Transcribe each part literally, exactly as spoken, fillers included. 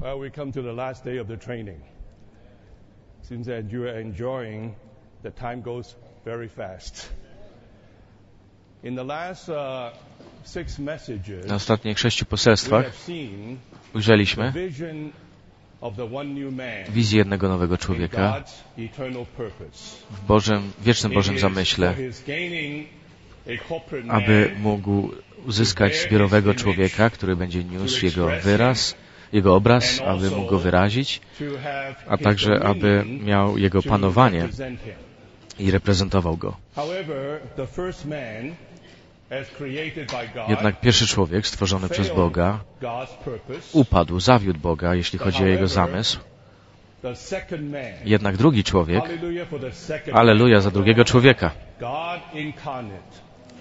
Well, we come to the last day of the training. Seems that you are enjoying, the time goes very fast. In the last uh, six messages, Na ostatnich sześciu we poselstwach have seen the ujrzeliśmy vision of the one new man wizję jednego nowego in człowieka God's eternal purpose. w Bożym, wiecznym Bożym It is zamyśle, for his gaining a corporate aby man mógł uzyskać zbiorowego człowieka, który będzie niósł jego wyraz, jego obraz, aby mógł go wyrazić, to have a his także aby dominion miał jego to panowanie represent him. i reprezentował go. However, the first man, as created by God, Jednak pierwszy człowiek, stworzony przez Boga, God's purpose. upadł, zawiódł Boga, jeśli chodzi o jego zamysł. The second man, Jednak drugi człowiek, hallelujah for the second aleluja za drugiego człowieka, God incarnate,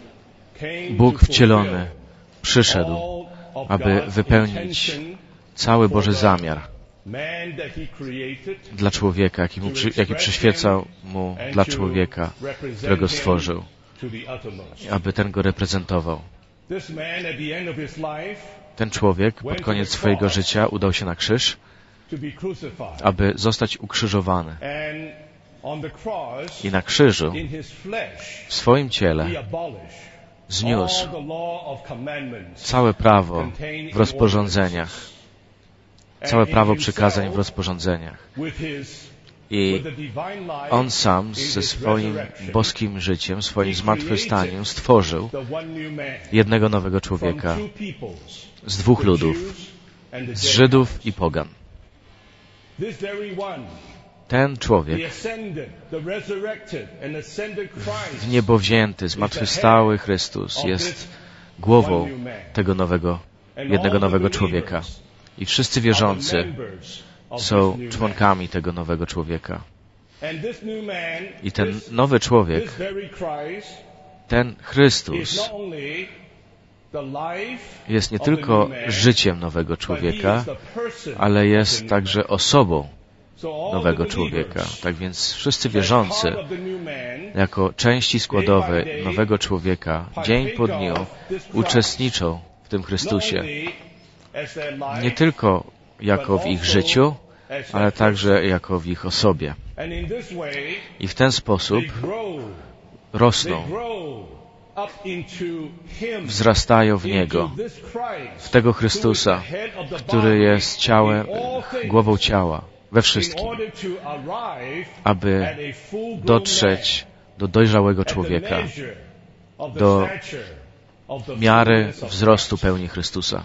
came Bóg to wcielony, fulfill przyszedł, all of aby God's wypełnić intention cały Boży zamiar man that he created, dla człowieka, jaki, mu przy, jaki przyświecał mu dla człowieka, którego stworzył, to the uttermost. aby ten go reprezentował. This man at the end of his life Ten człowiek pod koniec swojego życia udał się na krzyż, to be crucified. aby zostać ukrzyżowany. And on the cross, I na krzyżu, in his flesh, w swoim ciele, he abolished zniósł all the law of commandments całe prawo contained w in rozporządzeniach, ordinances. całe And prawo in przykazań w himself, rozporządzeniach. with his, I with the divine life, On sam in ze his swoim resurrection, boskim życiem, swoim he zmartwychwstaniem created stworzył the one new man jednego nowego from człowieka two peoples, z dwóch the ludów, Jews and the z Gentiles. Żydów i pogan. This very one, Ten the człowiek, ascended, the resurrected and ascended Christ, w niebo wzięty, zmartwychwstały Chrystus, jest głową tego nowego, and jednego all the nowego believers człowieka. I wszyscy are the wierzący members of są this new członkami tego nowego człowieka. man. And this new man, I ten this, nowy człowiek, this very Christ, ten is Chrystus, not only the life jest nie of the tylko new man, życiem nowego but he człowieka, is the person ale of the jest new także man. osobą So all nowego the człowieka. believers, Tak więc wszyscy as wierzący, part of the new man, jako części składowe nowego człowieka, dzień po dniu uczestniczą w tym not Chrystusie. only as their life, Nie tylko jako w ich życiu, as ale their także jako w ich osobie. And in this way, I w ten sposób they grow, they rosną, grow up into him, wzrastają w into Niego, this Christ, w tego who is Chrystusa, the head of the który body jest ciałem, in all things, głową ciała, we in wszystkim, order to arrive aby at a full-grown dotrzeć do dojrzałego man, at the człowieka, measure of the do stature of the miary fullness of wzrostu Christ. pełni Chrystusa.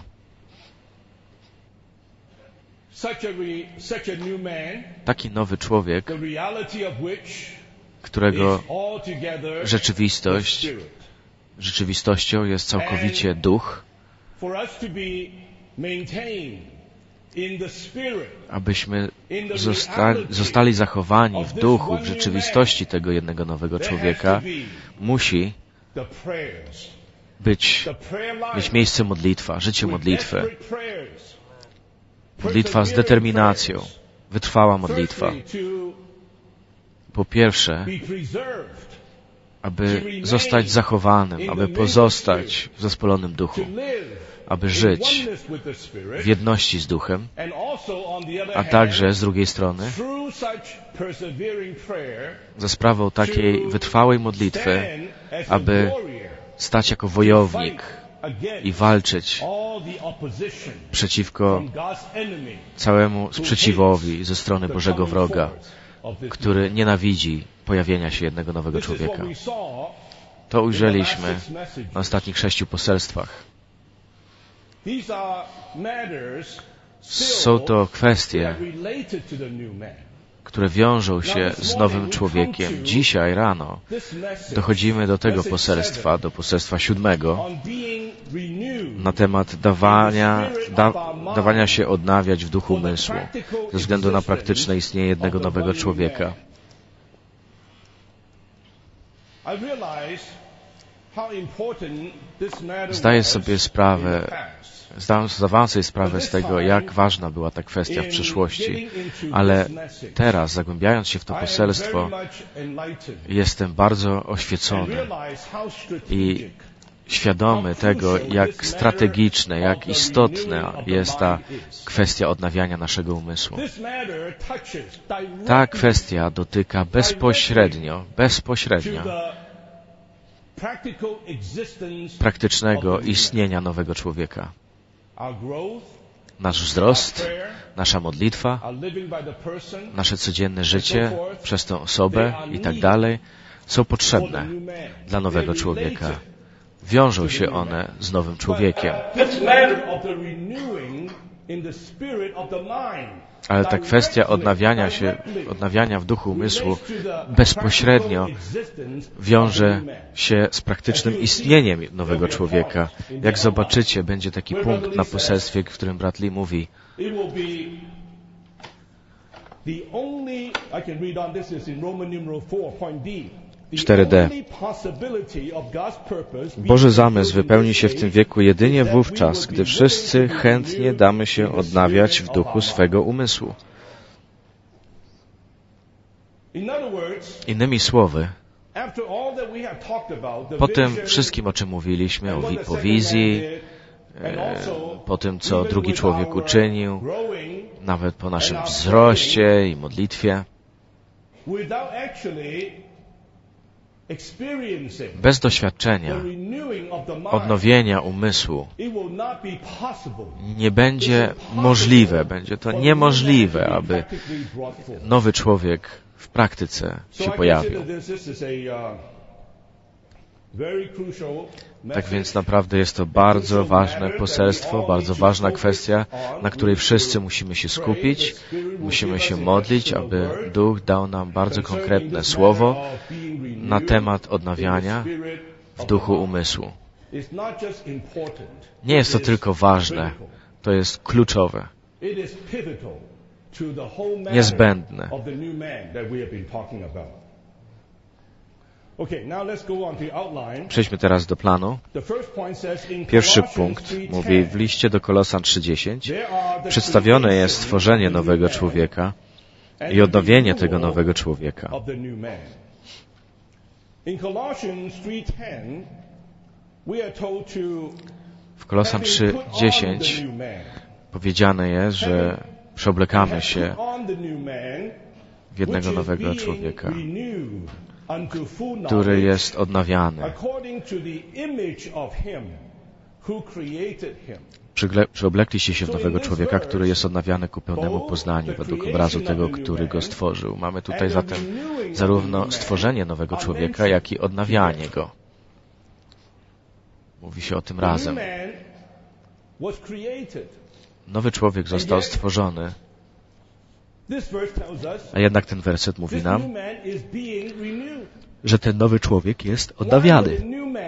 Such a, re, such a new man, Taki nowy człowiek, the reality of which którego is altogether rzeczywistość, the Spirit. rzeczywistością jest całkowicie duch, For us to be maintained in the Spirit, abyśmy in the zosta reality zostali zachowani of w this duchu, one w new rzeczywistości man, tego jednego nowego there has człowieka, to be musi the prayers, być, the prayer life, mieć miejsce modlitwa, życie with modlitwy, desperate prayers, modlitwa z persevering determinacją, prayers. wytrwała modlitwa. Firstly, to Po pierwsze, be preserved, aby zostać zachowanym, aby pozostać w zespolonym to duchu, live aby in żyć oneness with the Spirit, w jedności z duchem, and also on the other a hand, także z drugiej strony through such persevering prayer, za sprawą takiej wytrwałej modlitwy, stand as a aby warrior, stać jako wojownik against i walczyć all the opposition przeciwko from God's enemy, całemu sprzeciwowi ze strony the Bożego coming wroga, forth of this który nienawidzi pojawienia się jednego nowego This is człowieka. what we saw To in the last ujrzeliśmy six messages. na ostatnich sześciu poselstwach. These are matters Są still to kwestie, that related to the new man. które wiążą się z nowym człowiekiem. Dzisiaj rano This message, dochodzimy do tego message poselstwa, seven, do poselstwa siódmego, on being renewed na temat dawania, da, dawania się odnawiać w duchu umysłu, ze względu na praktyczne istnienie jednego nowego człowieka. I realize how important this matter Zdaję was sobie in sprawę, the past. zdałem, zdawałem sobie sprawę z tego, jak ważna była ta kwestia w przyszłości, ale teraz, zagłębiając się w to I am poselstwo, very much enlightened jestem bardzo and oświecony realize how i strategic świadomy tego, jak strategiczne, jak istotna jest ta kwestia odnawiania naszego umysłu. Ta kwestia dotyka bezpośrednio, bezpośrednio praktycznego istnienia nowego człowieka. Nasz wzrost, nasza modlitwa, nasze codzienne życie przez tę osobę i tak dalej są potrzebne dla nowego człowieka. Wiążą się one z nowym człowiekiem. Ale ta kwestia odnawiania się, odnawiania w duchu umysłu bezpośrednio wiąże się z praktycznym istnieniem nowego człowieka. Jak zobaczycie, będzie taki punkt na poselstwie, w którym brat Lee mówi: cztery D. Boży zamysł wypełni się w tym wieku jedynie wówczas, gdy wszyscy chętnie damy się odnawiać w duchu swego umysłu. Innymi słowy, po tym wszystkim, o czym mówiliśmy, o, wi- po wizji, e, po tym, co drugi człowiek uczynił, nawet po naszym wzroście i modlitwie, bez doświadczenia odnowienia umysłu nie będzie możliwe, będzie to niemożliwe, aby nowy człowiek w praktyce się pojawił. Tak więc naprawdę jest to bardzo ważne poselstwo, bardzo ważna kwestia, na której wszyscy musimy się skupić, musimy się modlić, aby Duch dał nam bardzo konkretne słowo na temat odnawiania w duchu umysłu. Nie jest to tylko ważne, to jest kluczowe, niezbędne. Przejdźmy teraz do planu. Pierwszy punkt mówi w liście do Kolosan trzy dziesięć. Przedstawione jest stworzenie nowego człowieka i odnowienie tego nowego człowieka. W Kolosan trzy dziesięć powiedziane jest, że przeoblekamy się w jednego nowego człowieka, który jest odnawiany. Przygle- Przeoblekliście się w nowego człowieka, który jest odnawiany ku pełnemu poznaniu według obrazu tego, który go stworzył. Mamy tutaj zatem zarówno stworzenie nowego człowieka, jak i odnawianie go. Mówi się o tym razem. Nowy człowiek został stworzony, a jednak ten werset mówi nam, że ten nowy człowiek jest odnawiany.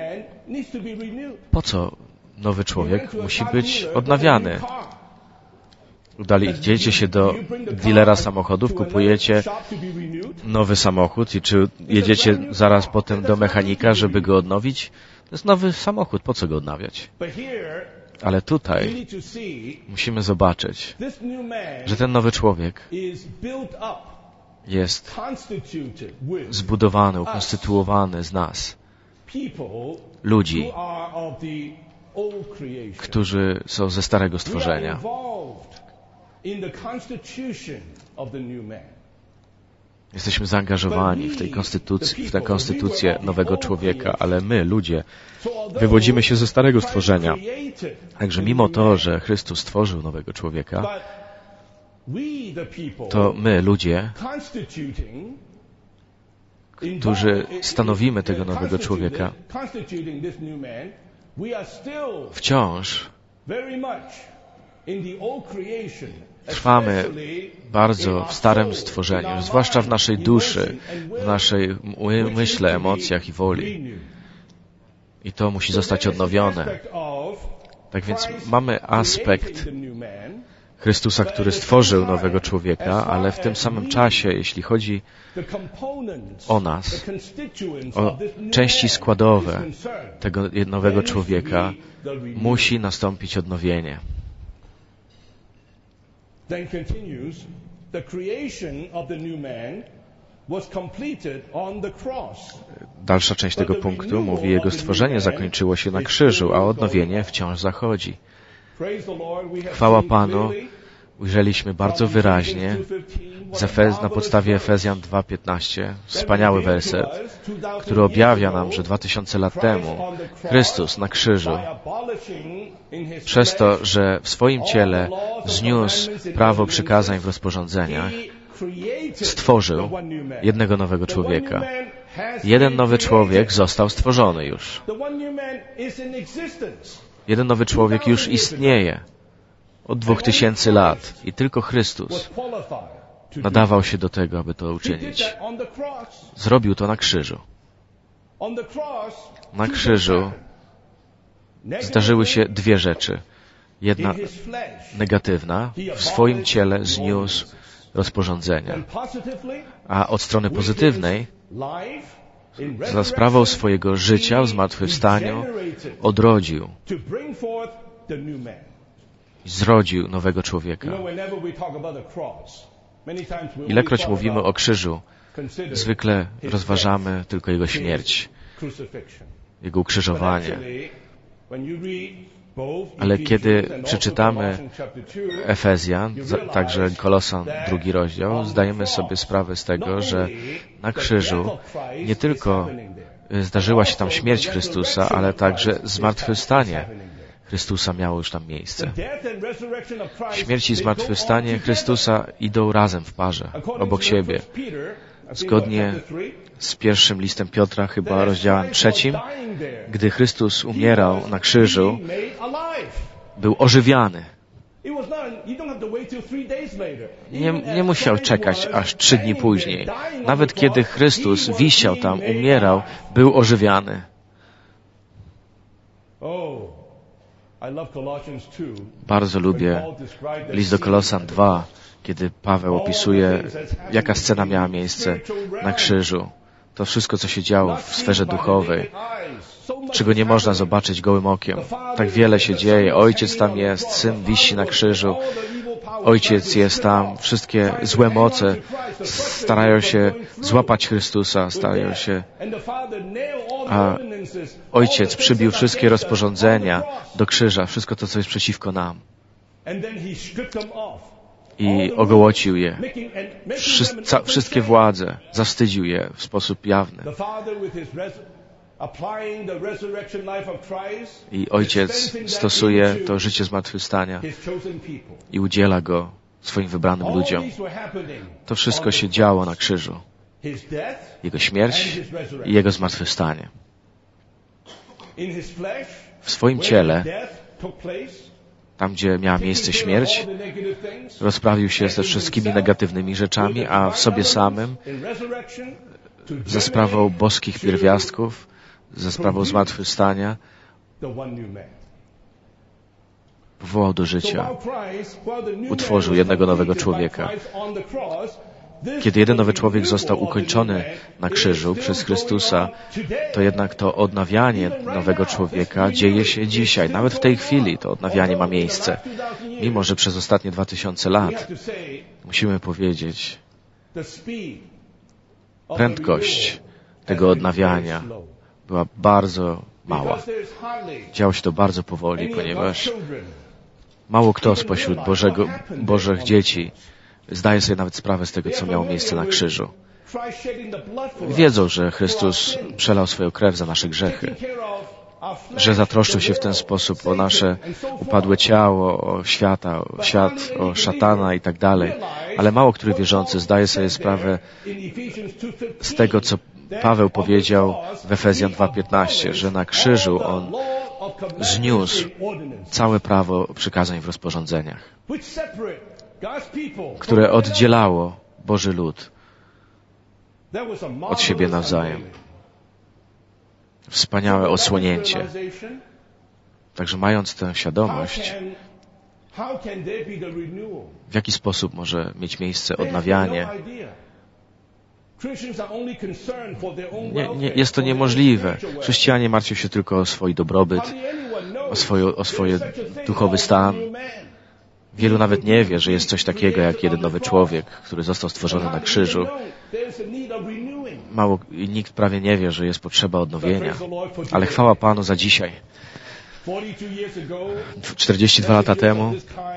Po co nowy człowiek musi być odnawiany? Udali, idziecie się do dealera samochodów, kupujecie nowy samochód i czy jedziecie zaraz potem do mechanika, żeby go odnowić? To jest nowy samochód, po co go odnawiać? Ale tutaj musimy zobaczyć, że ten nowy człowiek jest zbudowany, ukonstytuowany z nas, ludzi, którzy są ze starego stworzenia. Jesteśmy zaangażowani w tej konstytucji, w tę konstytucję nowego człowieka, ale my, ludzie, wywodzimy się ze starego stworzenia. Także mimo to, że Chrystus stworzył nowego człowieka, to my, ludzie, którzy stanowimy tego nowego człowieka, wciąż trwamy bardzo w starym stworzeniu, zwłaszcza w naszej duszy, w naszej umyśle, emocjach i woli. I to musi zostać odnowione. Tak więc mamy aspekt Chrystusa, który stworzył nowego człowieka, ale w tym samym czasie, jeśli chodzi o nas, o części składowe tego nowego człowieka, musi nastąpić odnowienie. Then continues, the creation of the new man was completed on the cross. Dalsza część tego punktu mówi, jego stworzenie zakończyło się na krzyżu, a odnowienie wciąż zachodzi. Chwała Panu, ujrzeliśmy bardzo wyraźnie z Efez, na podstawie Efezjan dwa piętnaście, wspaniały werset, który objawia nam, że dwa tysiące lat temu Chrystus na krzyżu, przez to, że w swoim ciele zniósł prawo przykazań w rozporządzeniach, stworzył jednego nowego człowieka. Jeden nowy człowiek został stworzony już. Jeden nowy człowiek już istnieje od dwóch tysięcy lat i tylko Chrystus nadawał się do tego, aby to uczynić. Zrobił to na krzyżu. Na krzyżu zdarzyły się dwie rzeczy. Jedna negatywna, w swoim ciele zniósł rozporządzenia. A od strony pozytywnej, za sprawą swojego życia w zmartwychwstaniu, odrodził i zrodził nowego człowieka. Ilekroć mówimy o krzyżu, zwykle rozważamy tylko Jego śmierć, Jego ukrzyżowanie. Ale kiedy przeczytamy Efezjan, także Kolosan, drugi rozdział, zdajemy sobie sprawę z tego, że na krzyżu nie tylko zdarzyła się tam śmierć Chrystusa, ale także zmartwychwstanie Chrystusa miało już tam miejsce. Śmierć i zmartwychwstanie Chrystusa idą razem w parze, obok siebie. Zgodnie z pierwszym listem Piotra, chyba rozdziałem trzecim, gdy Chrystus umierał na krzyżu, był ożywiany. Nie, nie musiał czekać aż trzy dni później. Nawet kiedy Chrystus wisiał tam, umierał, był ożywiany. Bardzo lubię list do Kolosan dwa, kiedy Paweł opisuje, jaka scena miała miejsce na krzyżu. To wszystko, co się działo w sferze duchowej, czego nie można zobaczyć gołym okiem. Tak wiele się dzieje. Ojciec tam jest, Syn wisi na krzyżu, Ojciec jest tam, wszystkie złe moce starają się złapać Chrystusa, starają się, a Ojciec przybił wszystkie rozporządzenia do krzyża, wszystko to, co jest przeciwko nam. I ogołocił je. Wszyscy, wszystkie władze, zawstydził je w sposób jawny. I Ojciec stosuje to życie zmartwychwstania i udziela go swoim wybranym ludziom. To wszystko się działo na krzyżu. Jego śmierć i Jego zmartwychwstanie. W swoim ciele, tam gdzie miała miejsce śmierć, rozprawił się ze wszystkimi negatywnymi rzeczami, a w sobie samym, ze sprawą boskich pierwiastków, ze sprawą zmartwychwstania, powołał do życia, utworzył jednego nowego człowieka. Kiedy jeden nowy człowiek został ukończony na krzyżu przez Chrystusa, to jednak to odnawianie nowego człowieka dzieje się dzisiaj. Nawet w tej chwili to odnawianie ma miejsce. Mimo że przez ostatnie dwa tysiące lat musimy powiedzieć, prędkość tego odnawiania była bardzo mała. Działo się to bardzo powoli, ponieważ mało kto spośród Bożego, Bożych dzieci zdaje sobie nawet sprawę z tego, co miało miejsce na krzyżu. Wiedzą, że Chrystus przelał swoją krew za nasze grzechy, że zatroszczył się w ten sposób o nasze upadłe ciało, o świata, o świat, o szatana i tak dalej. Ale mało który wierzący zdaje sobie sprawę z tego, co Paweł powiedział w Efezjan dwa piętnaście, że na krzyżu On zniósł całe prawo przykazań w rozporządzeniach, które oddzielało Boży lud od siebie nawzajem. Wspaniałe odsłonięcie. Także mając tę świadomość, w jaki sposób może mieć miejsce odnawianie? Nie, nie, jest to niemożliwe. Chrześcijanie martwią się tylko o swój dobrobyt, o, swoją, o swój duchowy stan. Wielu nawet nie wie, że jest coś takiego jak jeden nowy człowiek, który został stworzony na krzyżu. Mało, nikt prawie nie wie, że jest potrzeba odnowienia. Ale chwała Panu za dzisiaj. czterdzieści dwa lata temu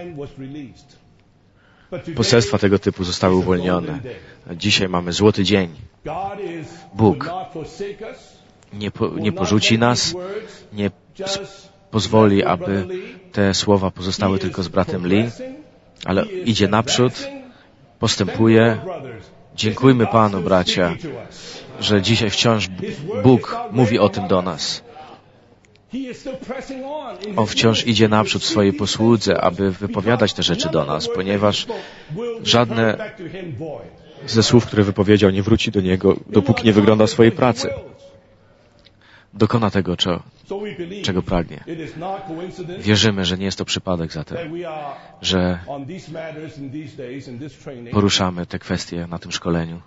poselstwa tego typu zostały uwolnione. A dzisiaj mamy złoty dzień. Bóg nie, po, nie porzuci nas, nie pozwoli, aby te słowa pozostały tylko z bratem Lee, ale idzie naprzód, postępuje. Dziękujmy Panu, bracia, że dzisiaj wciąż Bóg mówi o tym do nas. On wciąż idzie naprzód w swojej posłudze, aby wypowiadać te rzeczy do nas, ponieważ żadne ze słów, które wypowiedział, nie wróci do Niego, dopóki nie wygląda swojej pracy. Dokona tego, czego pragnie. Wierzymy, że nie jest to przypadek zatem, że poruszamy te kwestie na tym szkoleniu.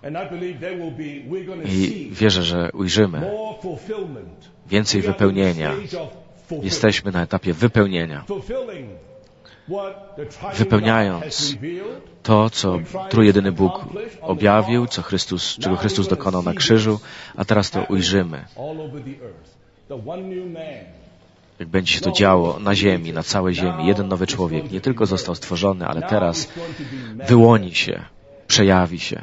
I wierzę, że ujrzymy więcej wypełnienia. Jesteśmy na etapie wypełnienia. Wypełniając to, co trójjedyny Bóg objawił, co Chrystus, czego Chrystus dokonał na krzyżu, a teraz to ujrzymy. Jak będzie się to działo na ziemi, na całej ziemi. Jeden nowy człowiek nie tylko został stworzony, ale teraz wyłoni się, przejawi się.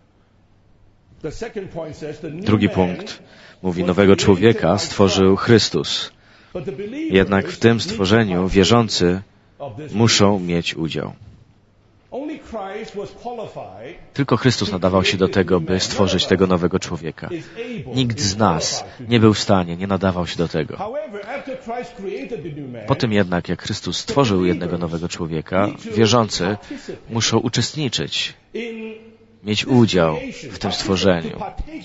Drugi punkt mówi, nowego człowieka stworzył Chrystus. Jednak w tym stworzeniu wierzący muszą mieć udział. Tylko Chrystus nadawał się do tego, by stworzyć tego nowego człowieka. Nikt z nas nie był w stanie, nie nadawał się do tego. Po tym jednak, jak Chrystus stworzył jednego nowego człowieka, wierzący muszą uczestniczyć, mieć udział w tym stworzeniu.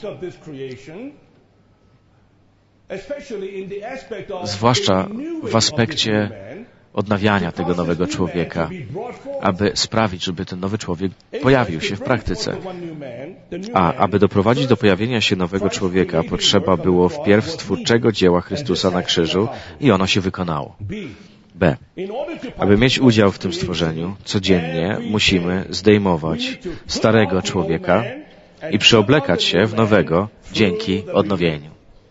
Zwłaszcza w aspekcie odnawiania tego nowego człowieka, aby sprawić, żeby ten nowy człowiek pojawił się w praktyce. A aby doprowadzić do pojawienia się nowego człowieka, potrzeba było wpierw stwórczego dzieła Chrystusa na krzyżu i ono się wykonało. B. Aby mieć udział w tym stworzeniu, codziennie musimy zdejmować starego człowieka i przeoblekać się w nowego dzięki odnowieniu.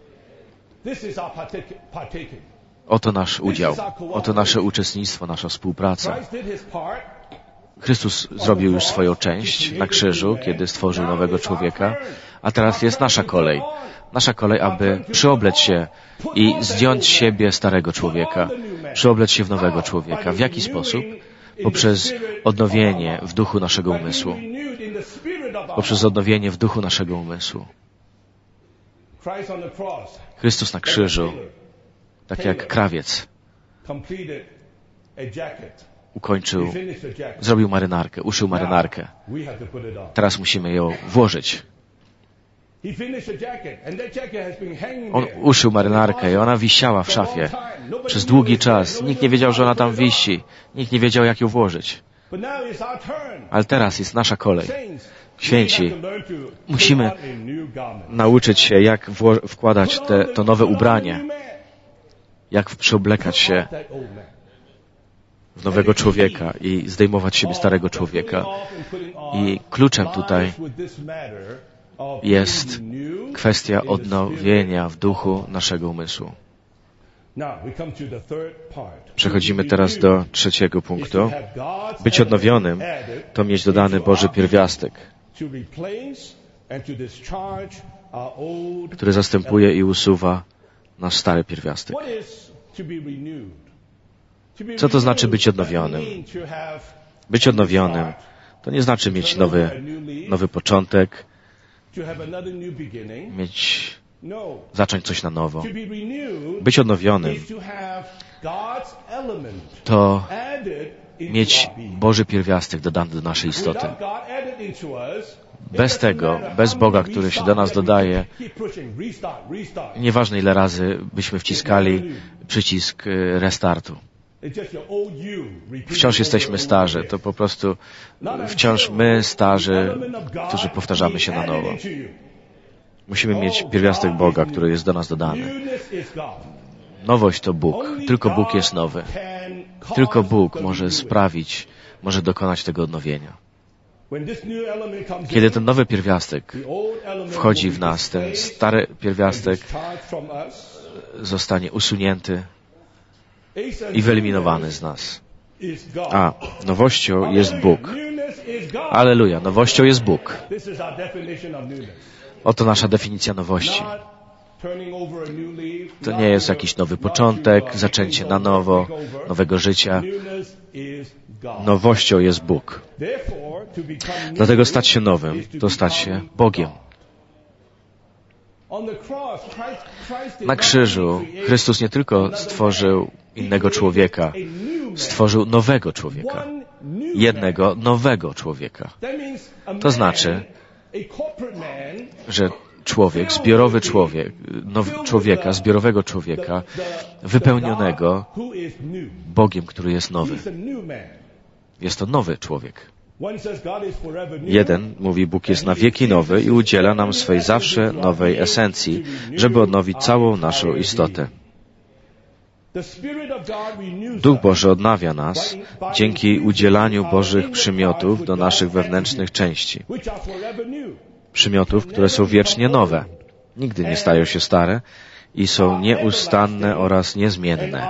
Oto nasz udział, oto nasze uczestnictwo, nasza współpraca. Chrystus zrobił już swoją część na krzyżu, kiedy stworzył nowego człowieka, a teraz jest nasza kolej. Nasza kolej, aby przyoblec się i zdjąć z siebie starego człowieka, przyoblec się w nowego człowieka. W jaki sposób? Poprzez odnowienie w duchu naszego umysłu. Poprzez odnowienie w duchu naszego umysłu. Chrystus na krzyżu, tak jak krawiec, ukończył, zrobił marynarkę, uszył marynarkę. Teraz musimy ją włożyć. On uszył marynarkę i ona wisiała w szafie przez długi czas. Nikt nie wiedział, że ona tam wisi. Nikt nie wiedział, jak ją włożyć. Ale teraz jest nasza kolej. Święci, musimy nauczyć się, jak wkładać te, to nowe ubranie, jak przeoblekać się w nowego człowieka i zdejmować z siebie starego człowieka. I kluczem tutaj jest kwestia odnowienia w duchu naszego umysłu. Przechodzimy teraz do trzeciego punktu. Być odnowionym to mieć dodany Boży pierwiastek, który zastępuje i usuwa nasz stary pierwiastek. Co to znaczy być odnowionym? Być odnowionym to nie znaczy mieć nowy, nowy początek, mieć, zacząć coś na nowo. Być odnowionym to mieć Boży pierwiastek dodany do naszej istoty. Bez tego, bez Boga, który się do nas dodaje, nieważne ile razy byśmy wciskali przycisk restartu. Wciąż jesteśmy starzy. To po prostu wciąż my, starzy, którzy powtarzamy się na nowo. Musimy mieć pierwiastek Boga, który jest do nas dodany. Nowość to Bóg. Tylko Bóg jest nowy. Tylko Bóg może sprawić, może dokonać tego odnowienia. Kiedy ten nowy pierwiastek wchodzi w nas, ten stary pierwiastek zostanie usunięty i wyeliminowany z nas. A nowością jest Bóg. Alleluja, nowością jest Bóg. Oto nasza definicja nowości. To nie jest jakiś nowy początek, zaczęcie na nowo, nowego życia. Nowością jest Bóg. Dlatego stać się nowym, to stać się Bogiem. Na krzyżu Chrystus nie tylko stworzył innego człowieka, stworzył nowego człowieka. Jednego nowego człowieka. To znaczy, że człowiek, zbiorowy człowiek, now, człowieka, zbiorowego człowieka, wypełnionego Bogiem, który jest nowy. Jest to nowy człowiek. Jeden mówi, Bóg jest na wieki nowy i udziela nam swej zawsze nowej esencji, żeby odnowić całą naszą istotę. Duch Boży odnawia nas dzięki udzielaniu Bożych przymiotów do naszych wewnętrznych części. Przymiotów, które są wiecznie nowe. Nigdy nie stają się stare i są nieustanne oraz niezmienne.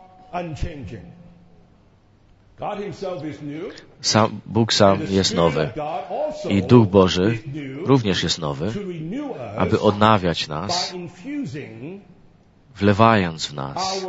Sam, Bóg sam jest nowy i Duch Boży również jest nowy, aby odnawiać nas, wlewając w nas,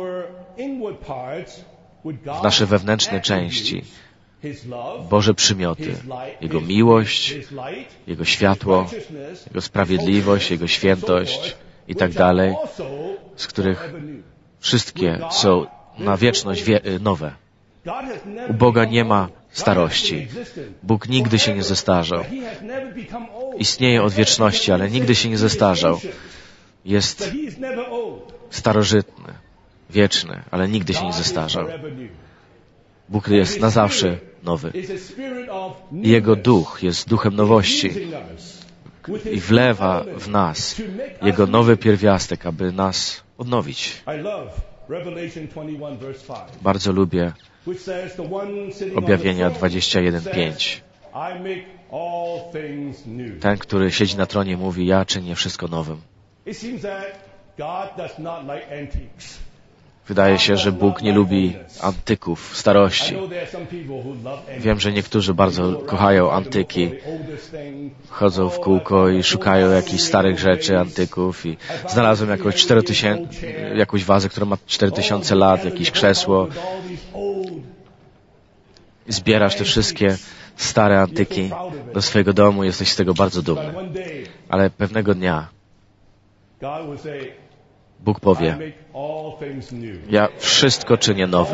w nasze wewnętrzne części, Boże przymioty, Jego miłość, Jego światło, Jego sprawiedliwość, Jego świętość i tak dalej, z których wszystkie są na wieczność wie- nowe. U Boga nie ma starości. Bóg nigdy się nie zestarzał. Istnieje od wieczności, ale nigdy się nie zestarzał. Jest starożytny, wieczny, ale nigdy się nie zestarzał. Bóg jest na zawsze nowy. Jego duch jest duchem nowości i wlewa w nas Jego nowy pierwiastek, aby nas odnowić. Bardzo lubię Objawienia dwadzieścia jeden pięć. Ten, który siedzi na tronie, mówi, ja czynię wszystko nowym. Wydaje się, że Bóg nie lubi antyków, starości. Wiem, że niektórzy bardzo kochają antyki. Chodzą w kółko i szukają jakichś starych rzeczy, antyków i znalazłem jakąś, cztery tysiące, jakąś wazę, która ma cztery tysiące lat, jakieś krzesło. Zbierasz te wszystkie stare antyki do swojego domu, jesteś z tego bardzo dumny. Ale pewnego dnia Bóg powie, ja wszystko czynię nowym.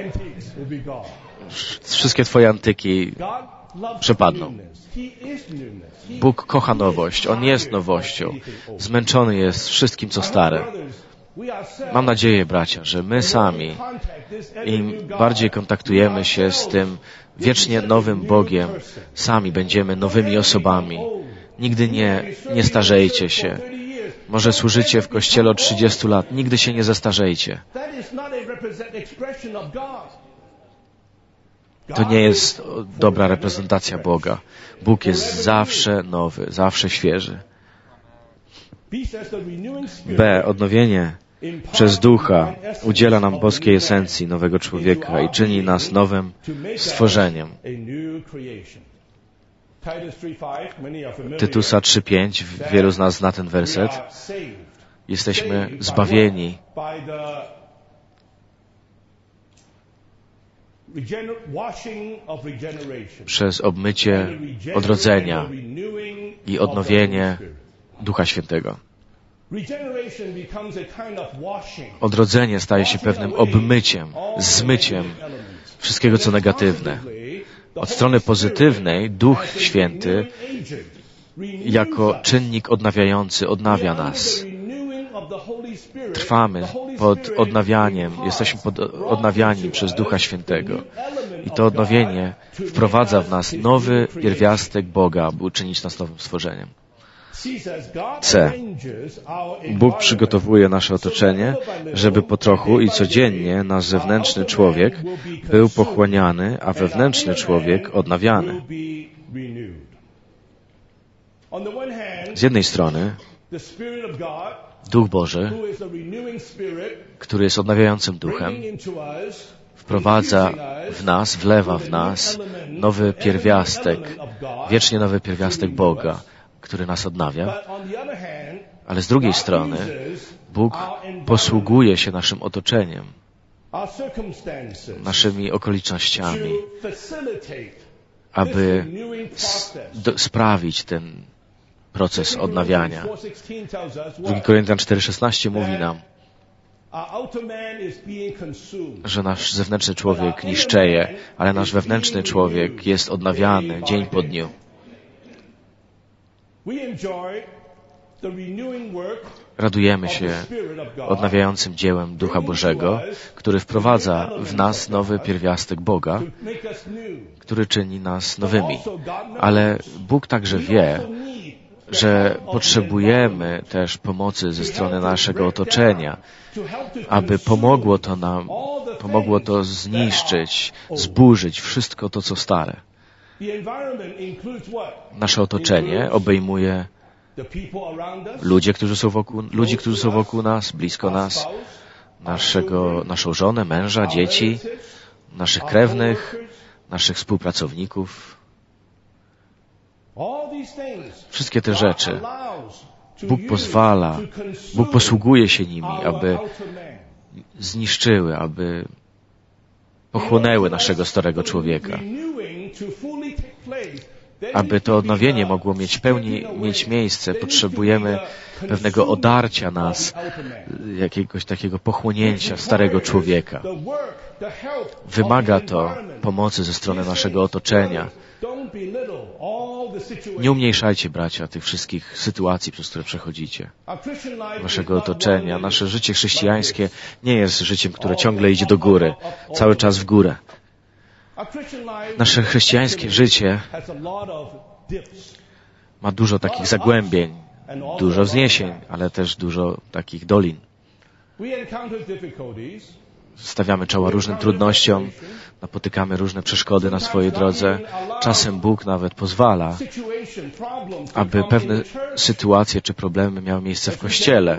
Wszystkie Twoje antyki przepadną. Bóg kocha nowość. On jest nowością. Zmęczony jest wszystkim, co stare. Mam nadzieję, bracia, że my sami, im bardziej kontaktujemy się z tym wiecznie nowym Bogiem, sami będziemy nowymi osobami. Nigdy nie, nie starzejcie się. Może służycie w Kościele od trzydziestu lat. Nigdy się nie zestarzejcie. To nie jest dobra reprezentacja Boga. Bóg jest zawsze nowy, zawsze świeży. B. Odnowienie przez Ducha udziela nam boskiej esencji nowego człowieka i czyni nas nowym stworzeniem. Tytusa trzy pięć, wielu z nas zna ten werset. Jesteśmy zbawieni przez obmycie odrodzenia i odnowienie Ducha Świętego. Odrodzenie staje się pewnym obmyciem, zmyciem wszystkiego, co negatywne. Od strony pozytywnej Duch Święty jako czynnik odnawiający odnawia nas. Trwamy pod odnawianiem, jesteśmy pod odnawiani przez Ducha Świętego. I to odnowienie wprowadza w nas nowy pierwiastek Boga, by uczynić nas nowym stworzeniem. C. Bóg przygotowuje nasze otoczenie, żeby po trochu i codziennie nasz zewnętrzny człowiek był pochłaniany, a wewnętrzny człowiek odnawiany. Z jednej strony Duch Boży, który jest odnawiającym duchem, wprowadza w nas, wlewa w nas nowy pierwiastek, wiecznie nowy pierwiastek Boga, który nas odnawia, ale z drugiej strony Bóg posługuje się naszym otoczeniem, naszymi okolicznościami, aby sprawić ten proces odnawiania. Drugi Koryntian cztery szesnaście mówi nam, że nasz zewnętrzny człowiek niszczeje, ale nasz wewnętrzny człowiek jest odnawiany dzień po dniu. Radujemy się odnawiającym dziełem Ducha Bożego, który wprowadza w nas nowy pierwiastek Boga, który czyni nas nowymi. Ale Bóg także wie, że potrzebujemy też pomocy ze strony naszego otoczenia, aby pomogło to nam, pomogło to zniszczyć, zburzyć wszystko to, co stare. Nasze otoczenie obejmuje ludzie, którzy są wokół, ludzi, którzy są wokół nas, blisko nas, naszego, naszą żonę, męża, dzieci, naszych krewnych, naszych współpracowników. Wszystkie te rzeczy Bóg pozwala, Bóg posługuje się nimi, aby zniszczyły, aby pochłonęły naszego starego człowieka. Aby to odnowienie mogło mieć pełni mieć miejsce, potrzebujemy pewnego odarcia nas, jakiegoś takiego pochłonięcia starego człowieka. Wymaga to pomocy ze strony naszego otoczenia. Nie umniejszajcie, bracia, tych wszystkich sytuacji, przez które przechodzicie. Waszego otoczenia. Nasze życie chrześcijańskie nie jest życiem, które ciągle idzie do góry, cały czas w górę. Nasze chrześcijańskie życie ma dużo takich zagłębień, dużo wzniesień, ale też dużo takich dolin. Stawiamy czoła różnym trudnościom, napotykamy różne przeszkody na swojej drodze. Czasem Bóg nawet pozwala, aby pewne sytuacje czy problemy miały miejsce w Kościele.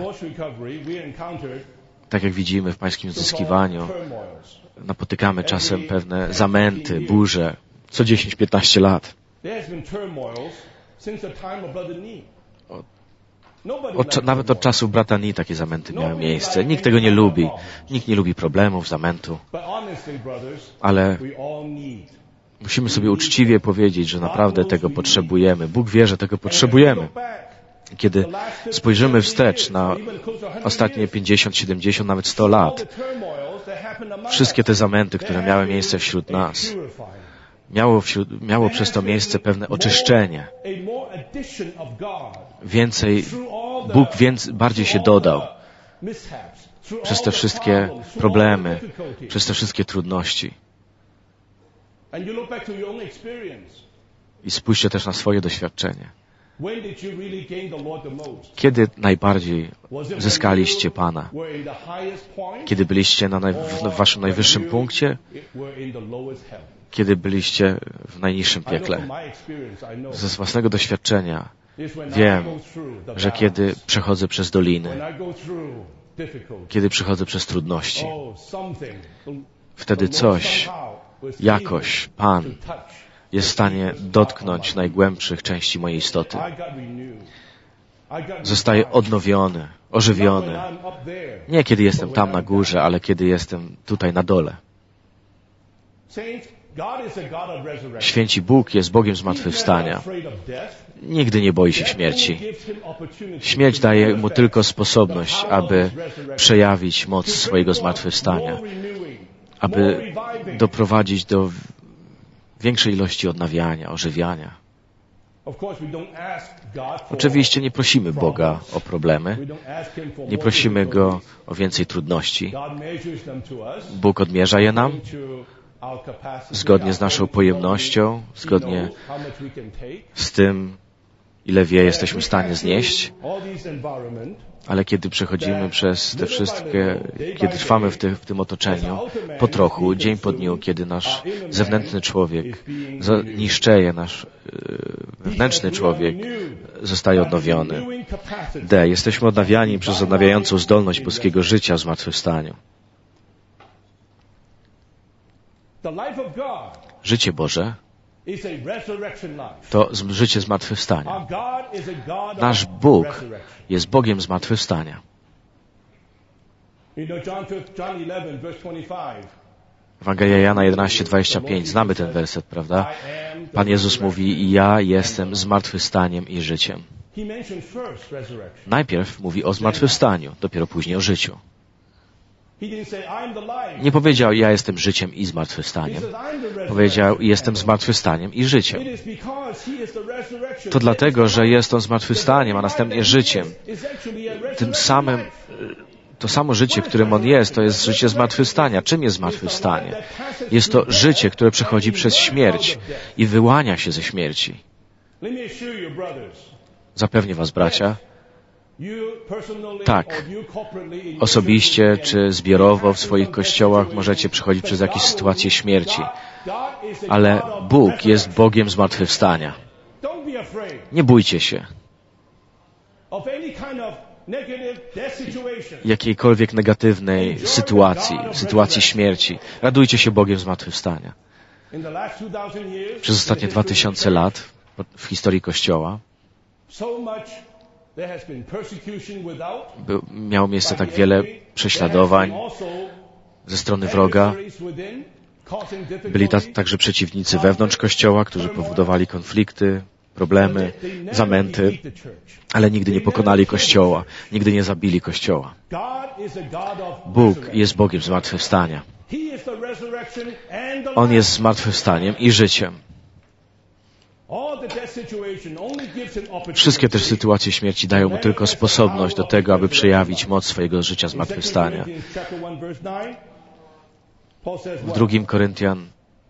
Tak jak widzimy w Pańskim Zyskiwaniu, napotykamy czasem pewne zamęty, burze, co dziesięć piętnaście lat. Od, nawet od czasu brata Ni takie zamęty miały miejsce. Nikt tego nie lubi. Nikt nie lubi problemów, zamętu. Ale musimy sobie uczciwie powiedzieć, że naprawdę tego potrzebujemy. Bóg wie, że tego potrzebujemy. Kiedy spojrzymy wstecz na ostatnie pięćdziesiąt, siedemdziesiąt, nawet sto lat, wszystkie te zamęty, które miały miejsce wśród nas, miało, wśród, miało przez to miejsce pewne oczyszczenie. Więcej, Bóg więcej, bardziej się dodał przez te wszystkie problemy, przez te wszystkie trudności. I spójrzcie też na swoje doświadczenie. Kiedy najbardziej zyskaliście Pana? Kiedy byliście na naj, w waszym najwyższym punkcie? Kiedy byliście w najniższym piekle? Ze własnego doświadczenia wiem, że kiedy przechodzę przez doliny, kiedy przechodzę przez trudności, wtedy coś, jakoś Pan jest w stanie dotknąć najgłębszych części mojej istoty. Zostaję odnowiony, ożywiony. Nie kiedy jestem tam na górze, ale kiedy jestem tutaj na dole. Święci Bóg jest Bogiem zmartwychwstania. Nigdy nie boi się śmierci. Śmierć daje Mu tylko sposobność, aby przejawić moc swojego zmartwychwstania, aby doprowadzić do większej ilości odnawiania, ożywiania. Oczywiście nie prosimy Boga o problemy, nie prosimy Go o więcej trudności. Bóg odmierza je nam zgodnie z naszą pojemnością, zgodnie z tym, ile wie, jesteśmy w stanie znieść, ale kiedy przechodzimy przez te wszystkie, kiedy trwamy w, ty, w tym otoczeniu, po trochu, dzień po dniu, kiedy nasz zewnętrzny człowiek niszczeje, nasz wewnętrzny człowiek zostaje odnowiony. D. Jesteśmy odnawiani przez odnawiającą zdolność boskiego życia w zmartwychwstaniu. Życie Boże to życie zmartwychwstania. Nasz Bóg jest Bogiem zmartwychwstania. Ewangelia Jana jedenaście, dwadzieścia pięć. Znamy ten werset, prawda? Pan Jezus mówi, ja jestem zmartwychwstaniem i życiem. Najpierw mówi o zmartwychwstaniu, dopiero później o życiu. Nie powiedział, ja jestem życiem i zmartwychwstaniem. Powiedział, jestem zmartwychwstaniem i życiem. To dlatego, że jest on zmartwychwstaniem, a następnie życiem. Tym samym, to samo życie, którym on jest, to jest życie zmartwychwstania. Czym jest zmartwychwstanie? Jest to życie, które przechodzi przez śmierć i wyłania się ze śmierci. Zapewnię was, bracia, tak, osobiście czy zbiorowo w swoich kościołach możecie przechodzić przez jakieś sytuacje śmierci, ale Bóg jest Bogiem zmartwychwstania. Nie bójcie się jakiejkolwiek negatywnej sytuacji, sytuacji śmierci. Radujcie się Bogiem zmartwychwstania. Przez ostatnie dwa tysiące lat w historii Kościoła miało miejsce tak wiele prześladowań ze strony wroga. Byli ta, także przeciwnicy wewnątrz Kościoła, którzy powodowali konflikty, problemy, zamęty, ale nigdy nie pokonali Kościoła, nigdy nie zabili Kościoła. Bóg jest Bogiem zmartwychwstania. On jest zmartwychwstaniem i życiem. Wszystkie te sytuacje śmierci dają mu tylko sposobność do tego, aby przejawić moc swojego życia zmartwychwstania. W drugim Koryntian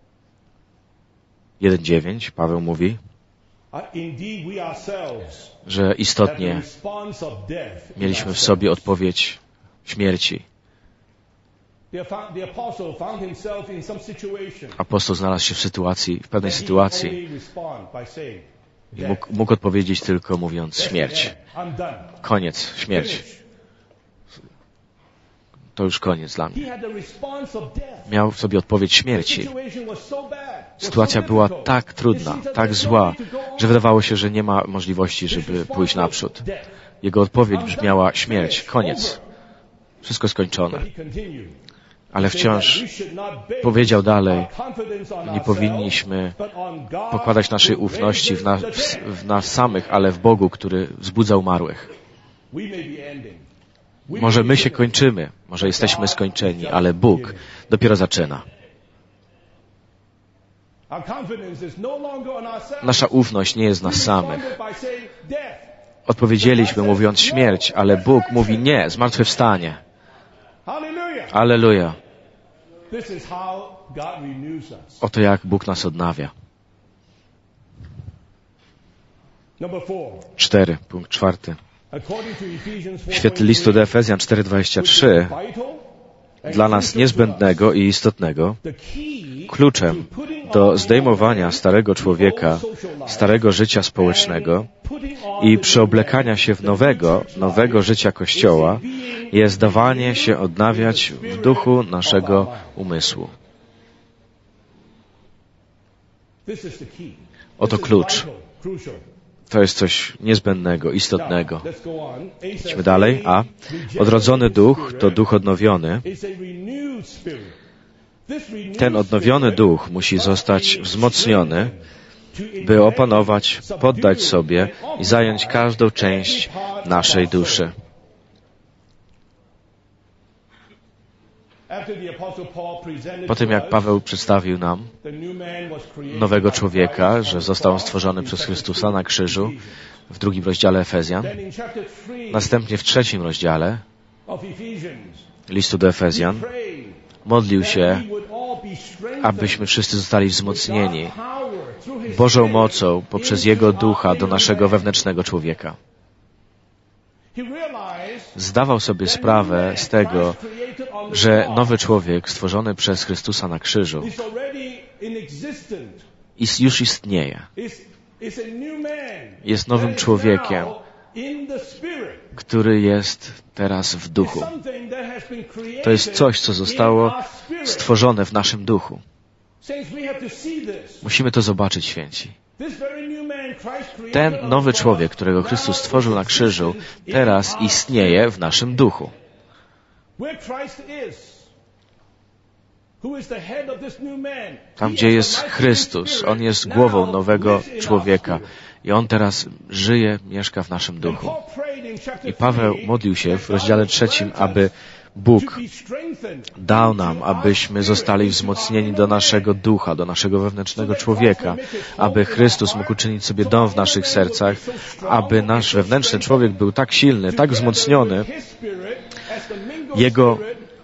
jeden dziewięć Paweł mówi, że istotnie mieliśmy w sobie odpowiedź śmierci. Apostoł znalazł się w sytuacji, w pewnej sytuacji i mógł, mógł odpowiedzieć tylko mówiąc śmierć. Koniec, śmierć. To już koniec dla mnie. Miał w sobie odpowiedź śmierci. Sytuacja była tak trudna, tak zła, że wydawało się, że nie ma możliwości, żeby pójść naprzód. Jego odpowiedź brzmiała śmierć, koniec. Wszystko skończone. Ale wciąż powiedział dalej, nie powinniśmy pokładać naszej ufności w, na, w, w nas samych, ale w Bogu, który wzbudza umarłych. Może my się kończymy, może jesteśmy skończeni, ale Bóg dopiero zaczyna. Nasza ufność nie jest w nas samych. Odpowiedzieliśmy mówiąc śmierć, ale Bóg mówi nie, zmartwychwstanie. Alleluja. Oto jak Bóg nas odnawia. Cztery, punkt czwarty. W świetle listu do Efezjan cztery dwadzieścia trzy dla nas niezbędnego i istotnego kluczem do zdejmowania starego człowieka, starego życia społecznego i przeoblekania się w nowego, nowego życia Kościoła jest dawanie się odnawiać w duchu naszego umysłu. Oto klucz. To jest coś niezbędnego, istotnego. Idźmy dalej. A. Odrodzony duch to duch odnowiony. Ten odnowiony duch musi zostać wzmocniony, by opanować, poddać sobie i zająć każdą część naszej duszy. Po tym, jak Paweł przedstawił nam nowego człowieka, że został on stworzony przez Chrystusa na krzyżu w drugim rozdziale Efezjan, następnie w trzecim rozdziale listu do Efezjan modlił się, abyśmy wszyscy zostali wzmocnieni Bożą mocą poprzez Jego Ducha do naszego wewnętrznego człowieka. Zdawał sobie sprawę z tego, że nowy człowiek stworzony przez Chrystusa na krzyżu już istnieje. Jest nowym człowiekiem, który jest teraz w duchu. To jest coś, co zostało stworzone w naszym duchu. Musimy to zobaczyć, święci. Ten nowy człowiek, którego Chrystus stworzył na krzyżu, teraz istnieje w naszym duchu. Tam, gdzie jest Chrystus, On jest głową nowego człowieka i On teraz żyje, mieszka w naszym duchu. I Paweł modlił się w rozdziale trzecim, aby Bóg dał nam, abyśmy zostali wzmocnieni do naszego ducha, do naszego wewnętrznego człowieka, aby Chrystus mógł uczynić sobie dom w naszych sercach, aby nasz wewnętrzny człowiek był tak silny, tak wzmocniony, Jego,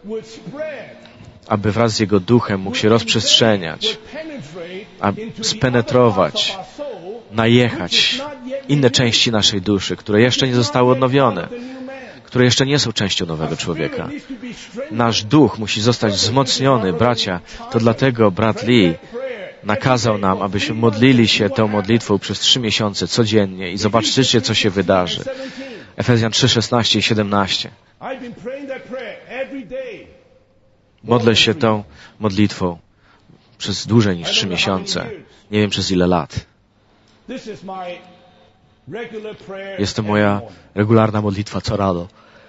aby wraz z Jego duchem mógł się rozprzestrzeniać, a spenetrować, najechać inne części naszej duszy, które jeszcze nie zostały odnowione, które jeszcze nie są częścią nowego człowieka. Nasz duch musi zostać wzmocniony, bracia. To dlatego brat Lee nakazał nam, abyśmy modlili się tą modlitwą przez trzy miesiące codziennie i zobaczycie, co się wydarzy. Efezjan trzy, szesnaście i siedemnaście. Modlę się tą modlitwą przez dłużej niż trzy miesiące. Nie wiem przez ile lat. Jest to moja regularna modlitwa co rano.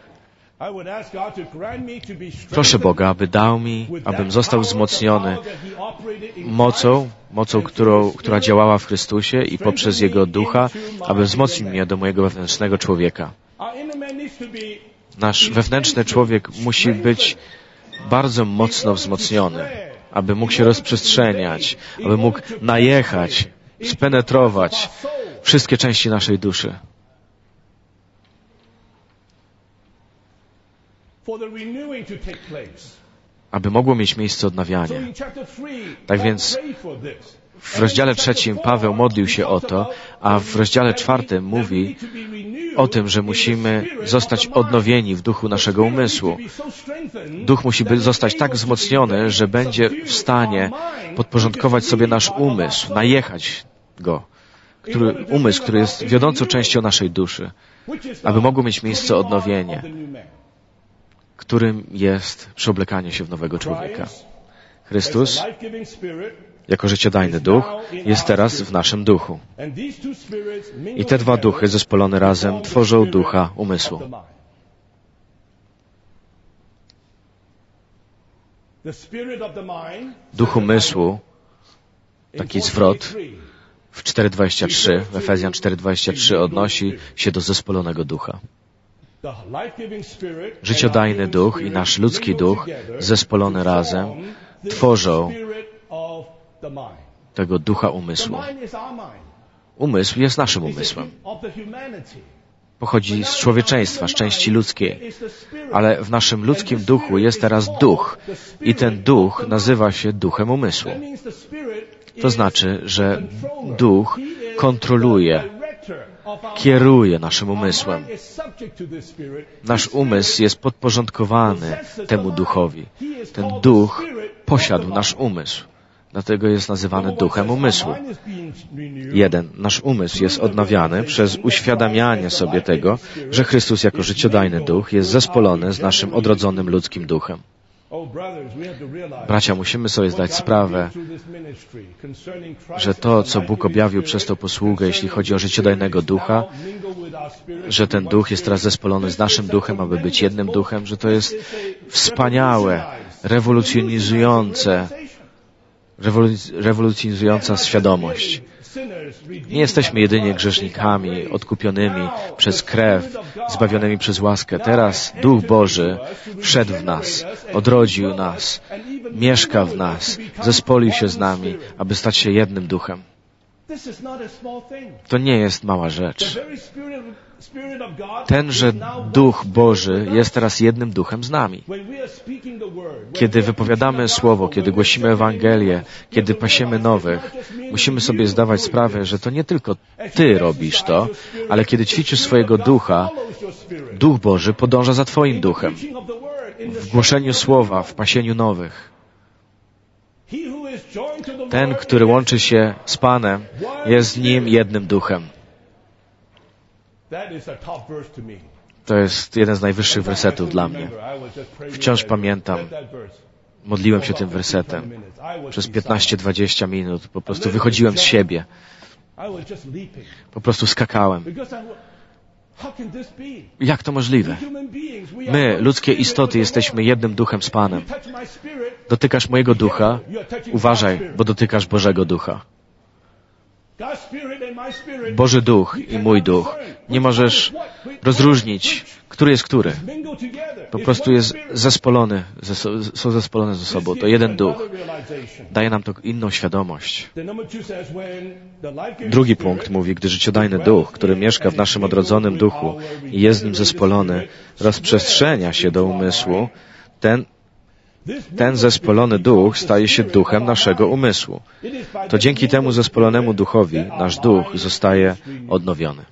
Proszę Boga, aby dał mi, abym został wzmocniony mocą, mocą, którą, która działała w Chrystusie i poprzez Jego Ducha, aby wzmocnił mnie do mojego wewnętrznego człowieka. Nasz wewnętrzny człowiek musi być bardzo mocno wzmocniony, aby mógł się rozprzestrzeniać, aby mógł najechać, spenetrować wszystkie części naszej duszy. Aby mogło mieć miejsce odnawianie. Tak więc w rozdziale trzecim Paweł modlił się o to, a w rozdziale czwartym mówi o tym, że musimy zostać odnowieni w duchu naszego umysłu. Duch musi być, zostać tak wzmocniony, że będzie w stanie podporządkować sobie nasz umysł, najechać go. Który, umysł, który jest wiodącą częścią naszej duszy, aby mogło mieć miejsce odnowienie, którym jest przeoblekanie się w nowego człowieka. Chrystus, jako życiodajny duch, jest teraz w naszym duchu. I te dwa duchy zespolone razem tworzą ducha umysłu. Duch umysłu, taki zwrot, w cztery dwadzieścia trzy, w Efezjan cztery dwadzieścia trzy odnosi się do zespolonego ducha. Życiodajny duch i nasz ludzki duch zespolone razem tworzą tego ducha umysłu. Umysł jest naszym umysłem. Pochodzi z człowieczeństwa, z części ludzkiej. Ale w naszym ludzkim duchu jest teraz duch. I ten duch nazywa się duchem umysłu. To znaczy, że duch kontroluje, kieruje naszym umysłem. Nasz umysł jest podporządkowany temu duchowi. Ten duch posiadł nasz umysł. Dlatego jest nazywany duchem umysłu. Jeden, nasz umysł jest odnawiany przez uświadamianie sobie tego, że Chrystus jako życiodajny duch jest zespolony z naszym odrodzonym ludzkim duchem. Bracia, musimy sobie zdać sprawę, że to, co Bóg objawił przez tą posługę, jeśli chodzi o życiodajnego ducha, że ten duch jest teraz zespolony z naszym duchem, aby być jednym duchem, że to jest wspaniałe, rewolucjonizujące, rewolucjonizująca świadomość. Nie jesteśmy jedynie grzesznikami odkupionymi przez krew, zbawionymi przez łaskę. Teraz Duch Boży wszedł w nas, odrodził nas, mieszka w nas, zespolił się z nami, aby stać się jednym duchem. To nie jest mała rzecz. Tenże Duch Boży jest teraz jednym duchem z nami. Kiedy wypowiadamy Słowo, kiedy głosimy Ewangelię, kiedy pasiemy nowych, musimy sobie zdawać sprawę, że to nie tylko Ty robisz to, ale kiedy ćwiczysz swojego ducha, Duch Boży podąża za Twoim duchem. W głoszeniu Słowa, w pasieniu nowych. Ten, który łączy się z Panem, jest z Nim jednym duchem. To jest jeden z najwyższych wersetów dla mnie. Wciąż pamiętam, modliłem się tym wersetem. Przez piętnaście dwadzieścia minut po prostu wychodziłem z siebie. Po prostu skakałem. Jak to możliwe? My, ludzkie istoty, jesteśmy jednym duchem z Panem. Dotykasz mojego ducha, uważaj, bo dotykasz Bożego Ducha. Boży Duch i mój Duch. Nie możesz rozróżnić, który jest który. Po prostu jest zespolony, są zespolone ze sobą. To jeden Duch. Daje nam to inną świadomość. Drugi punkt mówi, gdy życiodajny Duch, który mieszka w naszym odrodzonym duchu i jest z nim zespolony, rozprzestrzenia się do umysłu, ten Ten zespolony duch staje się duchem naszego umysłu. To dzięki temu zespolonemu duchowi nasz duch zostaje odnowiony.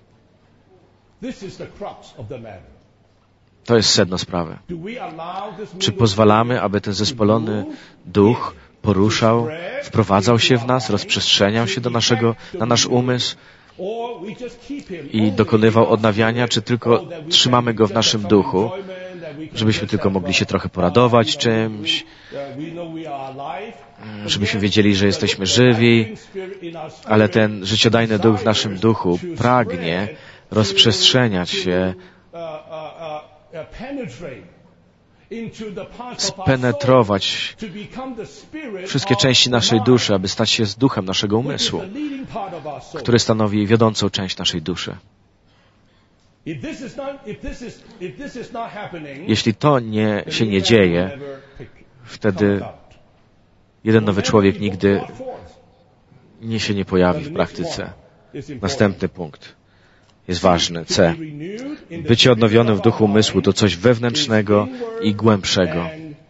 To jest sedno sprawy. Czy pozwalamy, aby ten zespolony duch poruszał, wprowadzał się w nas, rozprzestrzeniał się do naszego, na nasz umysł i dokonywał odnawiania, czy tylko trzymamy go w naszym duchu, żebyśmy tylko mogli się trochę poradować czymś, żebyśmy wiedzieli, że jesteśmy żywi, ale ten życiodajny duch w naszym duchu pragnie rozprzestrzeniać się, spenetrować wszystkie części naszej duszy, aby stać się z duchem naszego umysłu, który stanowi wiodącą część naszej duszy. Jeśli to nie, się nie dzieje, wtedy jeden nowy człowiek nigdy nie się nie pojawi w praktyce. Następny punkt jest ważny. C. Bycie odnowionym w duchu umysłu to coś wewnętrznego i głębszego.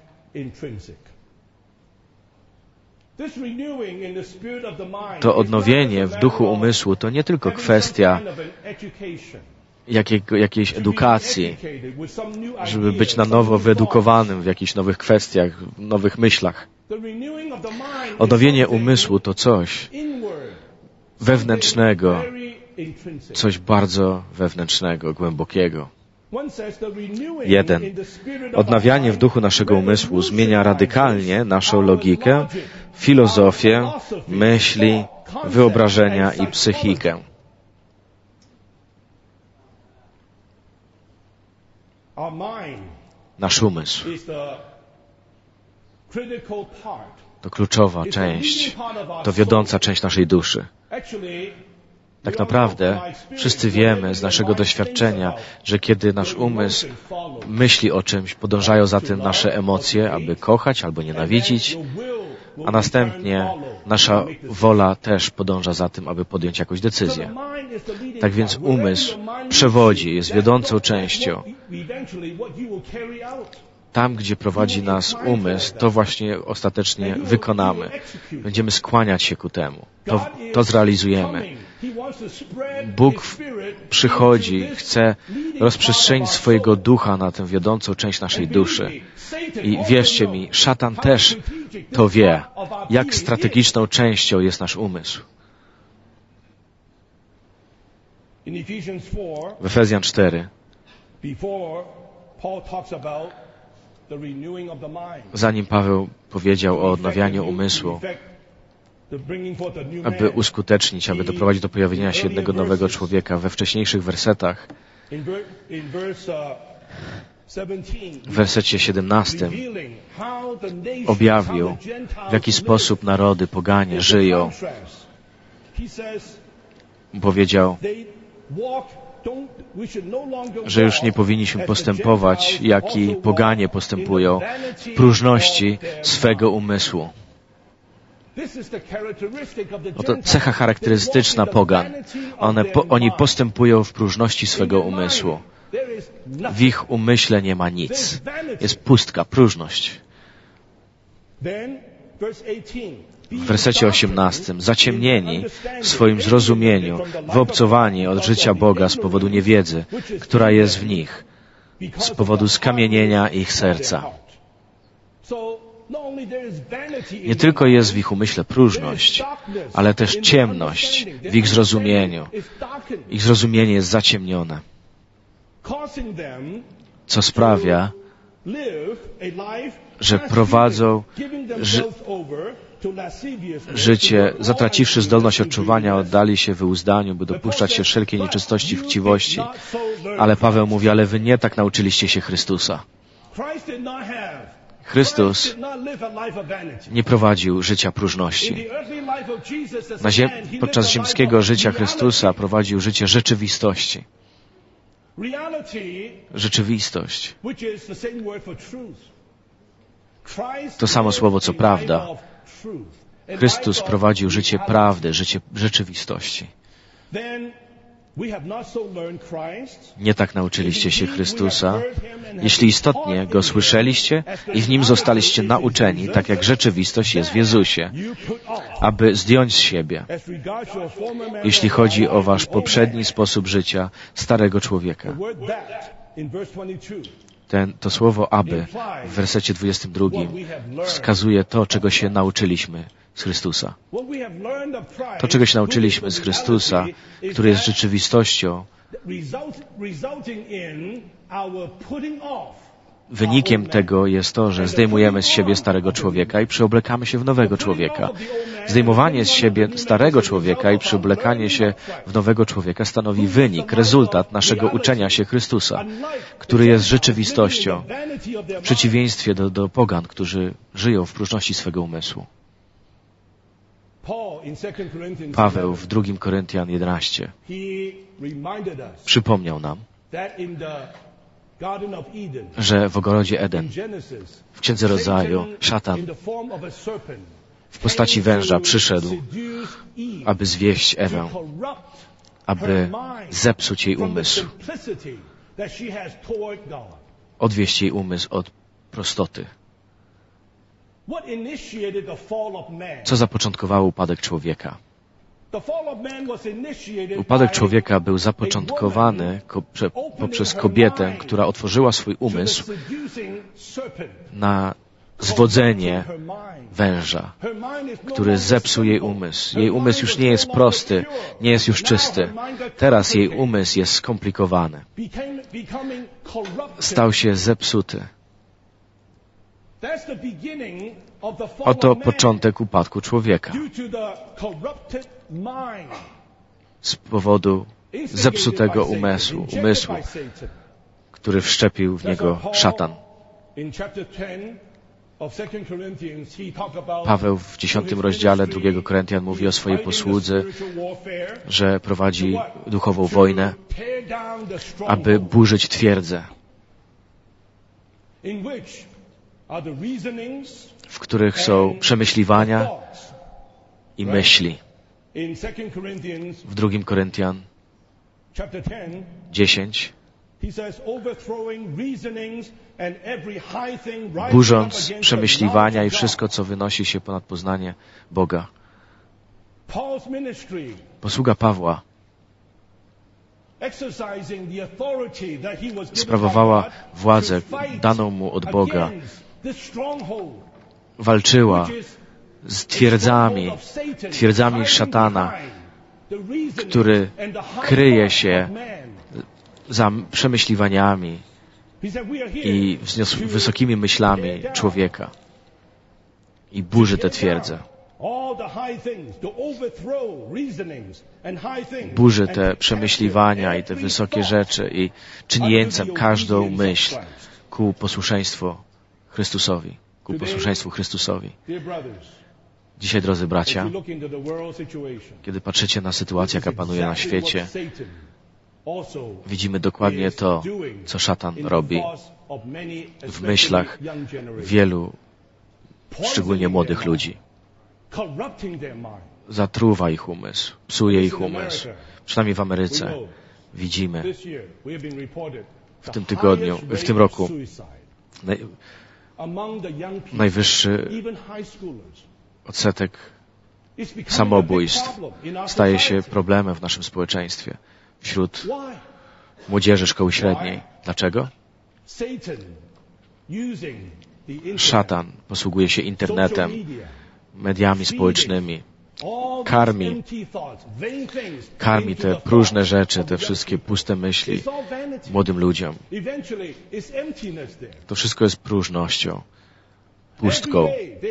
To odnowienie w duchu umysłu to nie tylko kwestia Jakiego, jakiejś edukacji, żeby być na nowo wyedukowanym w jakichś nowych kwestiach, w nowych myślach. Odnowienie umysłu to coś wewnętrznego, coś bardzo wewnętrznego, głębokiego. Jeden. Odnawianie w duchu naszego umysłu zmienia radykalnie naszą logikę, filozofię, myśli, wyobrażenia i psychikę. Nasz umysł to kluczowa część, to wiodąca część naszej duszy. Tak naprawdę wszyscy wiemy z naszego doświadczenia, że kiedy nasz umysł myśli o czymś, podążają za tym nasze emocje, aby kochać albo nienawidzić, a następnie nasza wola też podąża za tym, aby podjąć jakąś decyzję. Tak więc umysł przewodzi, jest wiodącą częścią. Tam, gdzie prowadzi nas umysł, to właśnie ostatecznie wykonamy. Będziemy skłaniać się ku temu. To, to zrealizujemy. Bóg przychodzi, chce rozprzestrzenić swojego ducha na tę wiodącą część naszej duszy. I wierzcie mi, szatan też to wie, jak strategiczną częścią jest nasz umysł. W Efezjan cztery zanim Paweł powiedział o odnawianiu umysłu, aby uskutecznić, aby doprowadzić do pojawienia się jednego nowego człowieka, we wcześniejszych wersetach, w wersecie siedemnastym objawił, w jaki sposób narody poganie żyją. Powiedział, że już nie powinniśmy postępować, jak i poganie postępują, w próżności swego umysłu. Oto cecha charakterystyczna pogan. One, po, oni postępują w próżności swego umysłu. W ich umyśle nie ma nic. Jest pustka, próżność. W wersecie osiemnastym. Zaciemnieni w swoim zrozumieniu, wyobcowani od życia Boga z powodu niewiedzy, która jest w nich, z powodu skamienienia ich serca. Nie tylko jest w ich umyśle próżność, ale też ciemność w ich zrozumieniu. Ich zrozumienie jest zaciemnione, co sprawia, że prowadzą ży życie, zatraciwszy zdolność odczuwania, oddali się wyuzdaniu, by dopuszczać się wszelkiej nieczystości i chciwości. Ale Paweł mówi, ale wy nie tak nauczyliście się Chrystusa. Chrystus nie prowadził życia próżności. Na ziem podczas ziemskiego życia Chrystusa prowadził życie rzeczywistości. Rzeczywistość. To samo słowo co prawda. Chrystus prowadził życie prawdy, życie rzeczywistości. Nie tak nauczyliście się Chrystusa. Jeśli istotnie Go słyszeliście i w Nim zostaliście nauczeni, tak jak rzeczywistość jest w Jezusie, aby zdjąć z siebie, jeśli chodzi o wasz poprzedni sposób życia, starego człowieka. Ten, to słowo aby w wersecie dwudziestym drugim wskazuje to, czego się nauczyliśmy z Chrystusa. To, czego się nauczyliśmy z Chrystusa, który jest rzeczywistością, wynikiem tego jest to, że zdejmujemy z siebie starego człowieka i przyoblekamy się w nowego człowieka. Zdejmowanie z siebie starego człowieka i przyoblekanie się w nowego człowieka stanowi wynik, rezultat naszego uczenia się Chrystusa, który jest rzeczywistością, w przeciwieństwie do, do pogan, którzy żyją w próżności swego umysłu. Paweł w drugim Koryntian jedenaście przypomniał nam, że w ogrodzie Eden, w Księdze Rodzaju, szatan w postaci węża przyszedł, aby zwieść Ewę, aby zepsuć jej umysł, odwieść jej umysł od prostoty. Co zapoczątkowało upadek człowieka? Upadek człowieka był zapoczątkowany poprzez kobietę, która otworzyła swój umysł na zwodzenie węża, który zepsuł jej umysł. Jej umysł już nie jest prosty, nie jest już czysty. Teraz jej umysł jest skomplikowany. Stał się zepsuty. Oto początek upadku człowieka. Z powodu zepsutego umysłu, umysłu, który wszczepił w niego szatan. Paweł w dziesiątym rozdziale drugiego Koryntian mówi o swojej posłudze, że prowadzi duchową wojnę, aby burzyć twierdzę, w których są przemyśliwania i myśli. W drugim Koryntian dziesięć burząc przemyśliwania i wszystko, co wynosi się ponad poznanie Boga. Posługa Pawła sprawowała władzę daną mu od Boga. Walczyła z twierdzami, twierdzami szatana, który kryje się za przemyśliwaniami i wysokimi myślami człowieka i burzy te twierdze. Burzy te przemyśliwania i te wysokie rzeczy i czyni jeńcem każdą myśl ku posłuszeństwu Chrystusowi, ku posłuszeństwu Chrystusowi. Dzisiaj, drodzy bracia, kiedy patrzycie na sytuację, jaka panuje na świecie, widzimy dokładnie to, co szatan robi w myślach wielu, szczególnie młodych ludzi. zatruwa ich umysł, psuje ich umysł. Przynajmniej w Ameryce widzimy w tym tygodniu, w tym roku naj, najwyższy odsetek samobójstw staje się problemem w naszym społeczeństwie wśród młodzieży szkoły średniej. Dlaczego? Szatan posługuje się internetem, mediami społecznymi, karmi, karmi te próżne rzeczy, te wszystkie puste myśli młodym ludziom. To wszystko jest próżnością, pustką.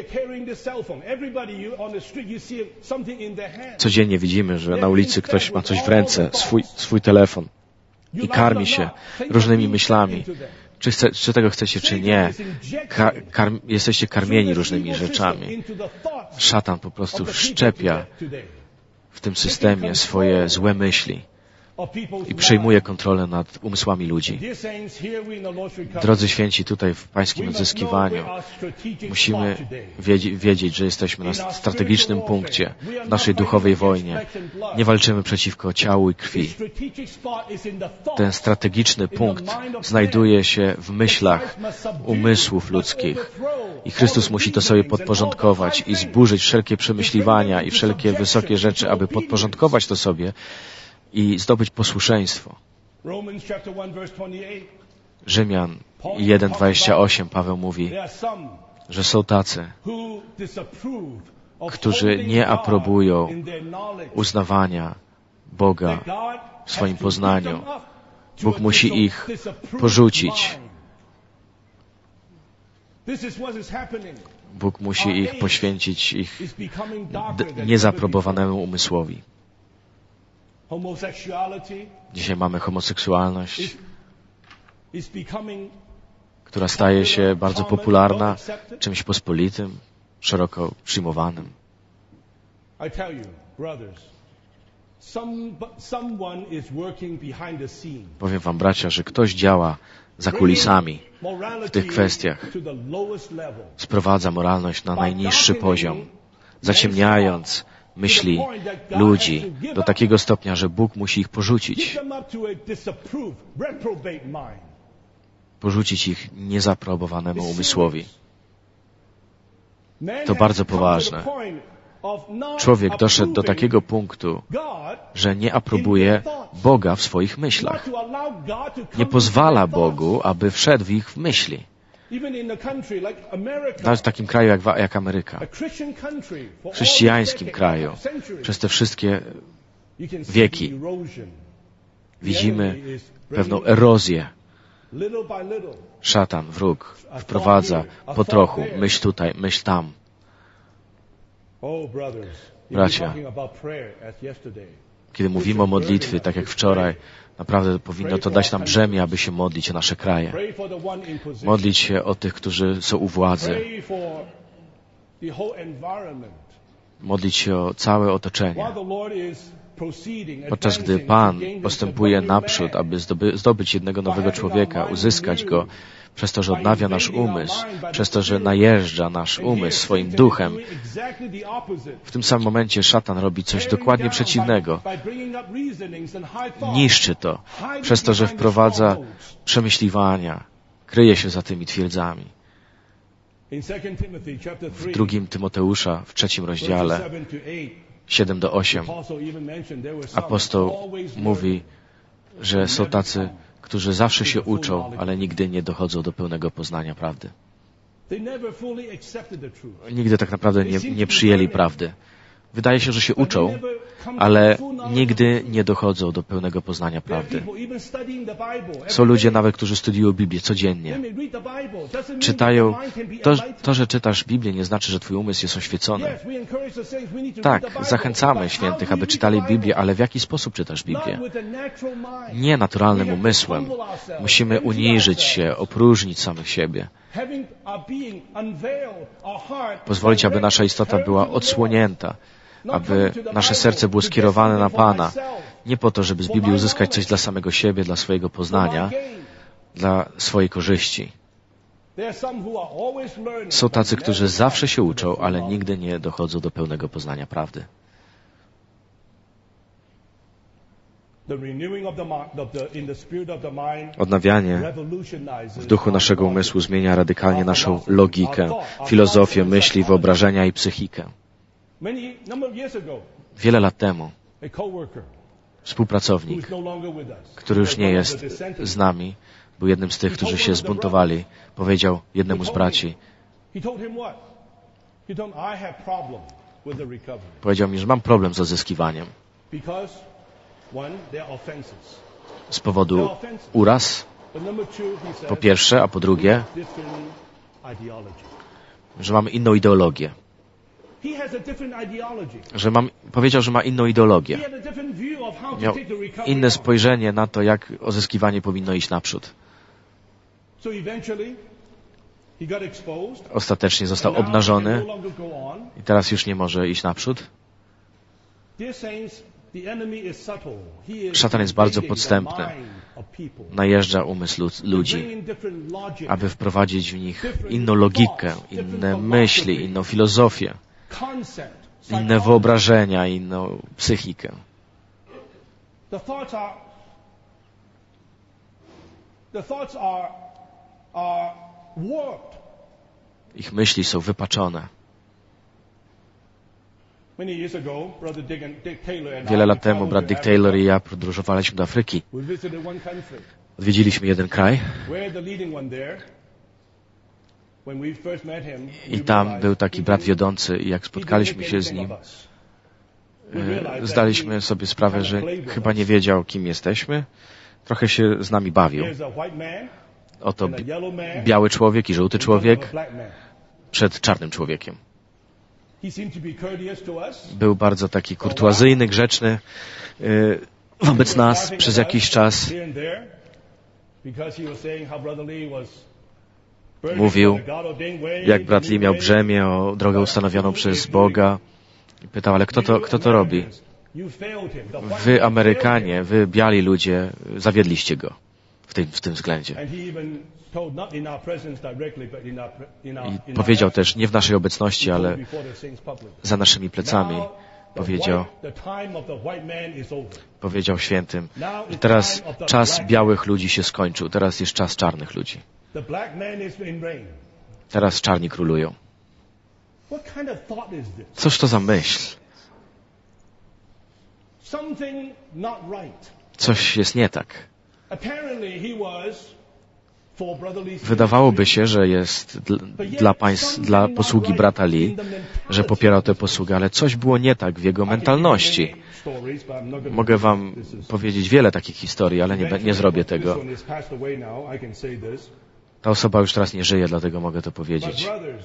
Codziennie widzimy, że na ulicy ktoś ma coś w ręce, swój, swój telefon i karmi się różnymi myślami. Czy, chce, czy tego chcecie, czy nie, Ka kar jesteście karmieni różnymi rzeczami. Szatan po prostu wszczepia w tym systemie swoje złe myśli i przejmuje kontrolę nad umysłami ludzi. Drodzy święci, tutaj w Pańskim odzyskiwaniu musimy wiedzieć, wiedzieć, że jesteśmy na strategicznym punkcie w naszej duchowej wojnie. Nie walczymy przeciwko ciału i krwi. Ten strategiczny punkt znajduje się w myślach umysłów ludzkich. I Chrystus musi to sobie podporządkować i zburzyć wszelkie przemyśliwania i wszelkie wysokie rzeczy, aby podporządkować to sobie i zdobyć posłuszeństwo. Rzymian jeden dwadzieścia osiem Paweł mówi, że są tacy, którzy nie aprobują uznawania Boga w swoim poznaniu. Bóg musi ich porzucić. Bóg musi ich poświęcić ich niezaprobowanemu umysłowi. Dzisiaj mamy homoseksualność, która staje się bardzo popularna, czymś pospolitym, szeroko przyjmowanym. Powiem wam, bracia, że ktoś działa za kulisami w tych kwestiach. Sprowadza moralność na najniższy poziom, zaciemniając myśli ludzi do takiego stopnia, że Bóg musi ich porzucić. Porzucić ich niezaprobowanemu umysłowi. To bardzo poważne. Człowiek doszedł do takiego punktu, że nie aprobuje Boga w swoich myślach. Nie pozwala Bogu, aby wszedł w ich myśli. Nawet w takim kraju jak, jak Ameryka, w chrześcijańskim kraju, przez te wszystkie wieki widzimy pewną erozję. Szatan, wróg, wprowadza po trochu myśl tutaj, myśl tam. Bracia, kiedy mówimy o modlitwie, tak jak wczoraj, naprawdę powinno to dać nam brzemię, aby się modlić o nasze kraje. Modlić się o tych, którzy są u władzy. Modlić się o całe otoczenie. Podczas gdy Pan postępuje naprzód, aby zdoby, zdobyć jednego nowego człowieka, uzyskać go, przez to, że odnawia nasz umysł, przez to, że najeżdża nasz umysł swoim duchem, w tym samym momencie szatan robi coś dokładnie przeciwnego. Niszczy to, przez to, że wprowadza przemyśliwania, kryje się za tymi twierdzami. W drugim Tymoteusza, w trzecim rozdziale, siedem do ośmiu, apostoł mówi, że są tacy, którzy zawsze się uczą, ale nigdy nie dochodzą do pełnego poznania prawdy. Nigdy tak naprawdę nie, nie przyjęli prawdy. Wydaje się, że się uczą, ale nigdy nie dochodzą do pełnego poznania prawdy. Są ludzie nawet, którzy studiują Biblię codziennie. Czytają, to, to, że czytasz Biblię, nie znaczy, że twój umysł jest oświecony. Tak, zachęcamy świętych, aby czytali Biblię, ale w jaki sposób czytasz Biblię? Nie naturalnym umysłem. Musimy uniżyć się, opróżnić samych siebie. Pozwolić, aby nasza istota była odsłonięta, aby nasze serce było skierowane na Pana. Nie po to, żeby z Biblii uzyskać coś dla samego siebie, dla swojego poznania, dla swojej korzyści. Są tacy, którzy zawsze się uczą, ale nigdy nie dochodzą do pełnego poznania prawdy. Odnawianie w duchu naszego umysłu zmienia radykalnie naszą logikę, filozofię, myśli, wyobrażenia i psychikę. Wiele lat temu współpracownik, który już nie jest z nami, był jednym z tych, którzy się zbuntowali, powiedział jednemu z braci, powiedział mi, że mam problem z odzyskiwaniem. Z powodu uraz, po pierwsze, a po drugie, że mamy inną ideologię. Że mam, powiedział, że ma inną ideologię. Miał inne spojrzenie na to, jak odzyskiwanie powinno iść naprzód. Ostatecznie został obnażony i teraz już nie może iść naprzód. Szatan jest bardzo podstępny. Najeżdża umysł ludzi, aby wprowadzić w nich inną logikę, inne myśli, inną filozofię, inne wyobrażenia, inną psychikę. Ich myśli są wypaczone. Wiele lat temu brat Dick Taylor i ja podróżowaliśmy do Afryki. Odwiedziliśmy jeden kraj i tam był taki brat wiodący i jak spotkaliśmy się z nim, zdaliśmy sobie sprawę, że chyba nie wiedział, kim jesteśmy. Trochę się z nami bawił. Oto biały człowiek i żółty człowiek przed czarnym człowiekiem. Był bardzo taki kurtuazyjny, grzeczny wobec nas przez jakiś czas. Mówił, jak brat Lee miał brzemię o drogę ustanowioną przez Boga. I pytał, ale kto to, kto to robi? Wy, Amerykanie, wy, biali ludzie, zawiedliście go w tym, w tym względzie. I powiedział też, nie w naszej obecności, ale za naszymi plecami, powiedział, powiedział świętym, że teraz czas białych ludzi się skończył, teraz jest czas czarnych ludzi. Teraz czarni królują. Cóż to za myśl? Coś jest nie tak. Wydawałoby się, że jest dla państw, dla posługi brata Lee, że popierał tę posługę, ale coś było nie tak w jego mentalności. Mogę wam powiedzieć wiele takich historii, ale nie, nie zrobię tego. Ta osoba już teraz nie żyje, dlatego mogę to powiedzieć.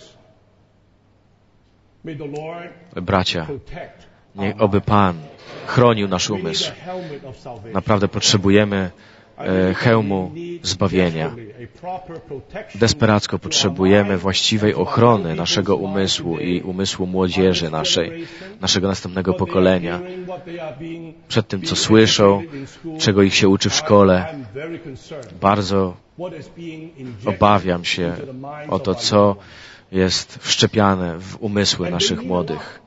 Bracia, niech oby Pan chronił nasz umysł. Naprawdę potrzebujemy e, hełmu zbawienia. Desperacko potrzebujemy właściwej ochrony naszego umysłu i umysłu młodzieży naszej, naszego następnego pokolenia. Przed tym, co słyszą, czego ich się uczy w szkole. Bardzo obawiam się o to, co jest wszczepiane w umysły naszych młodych.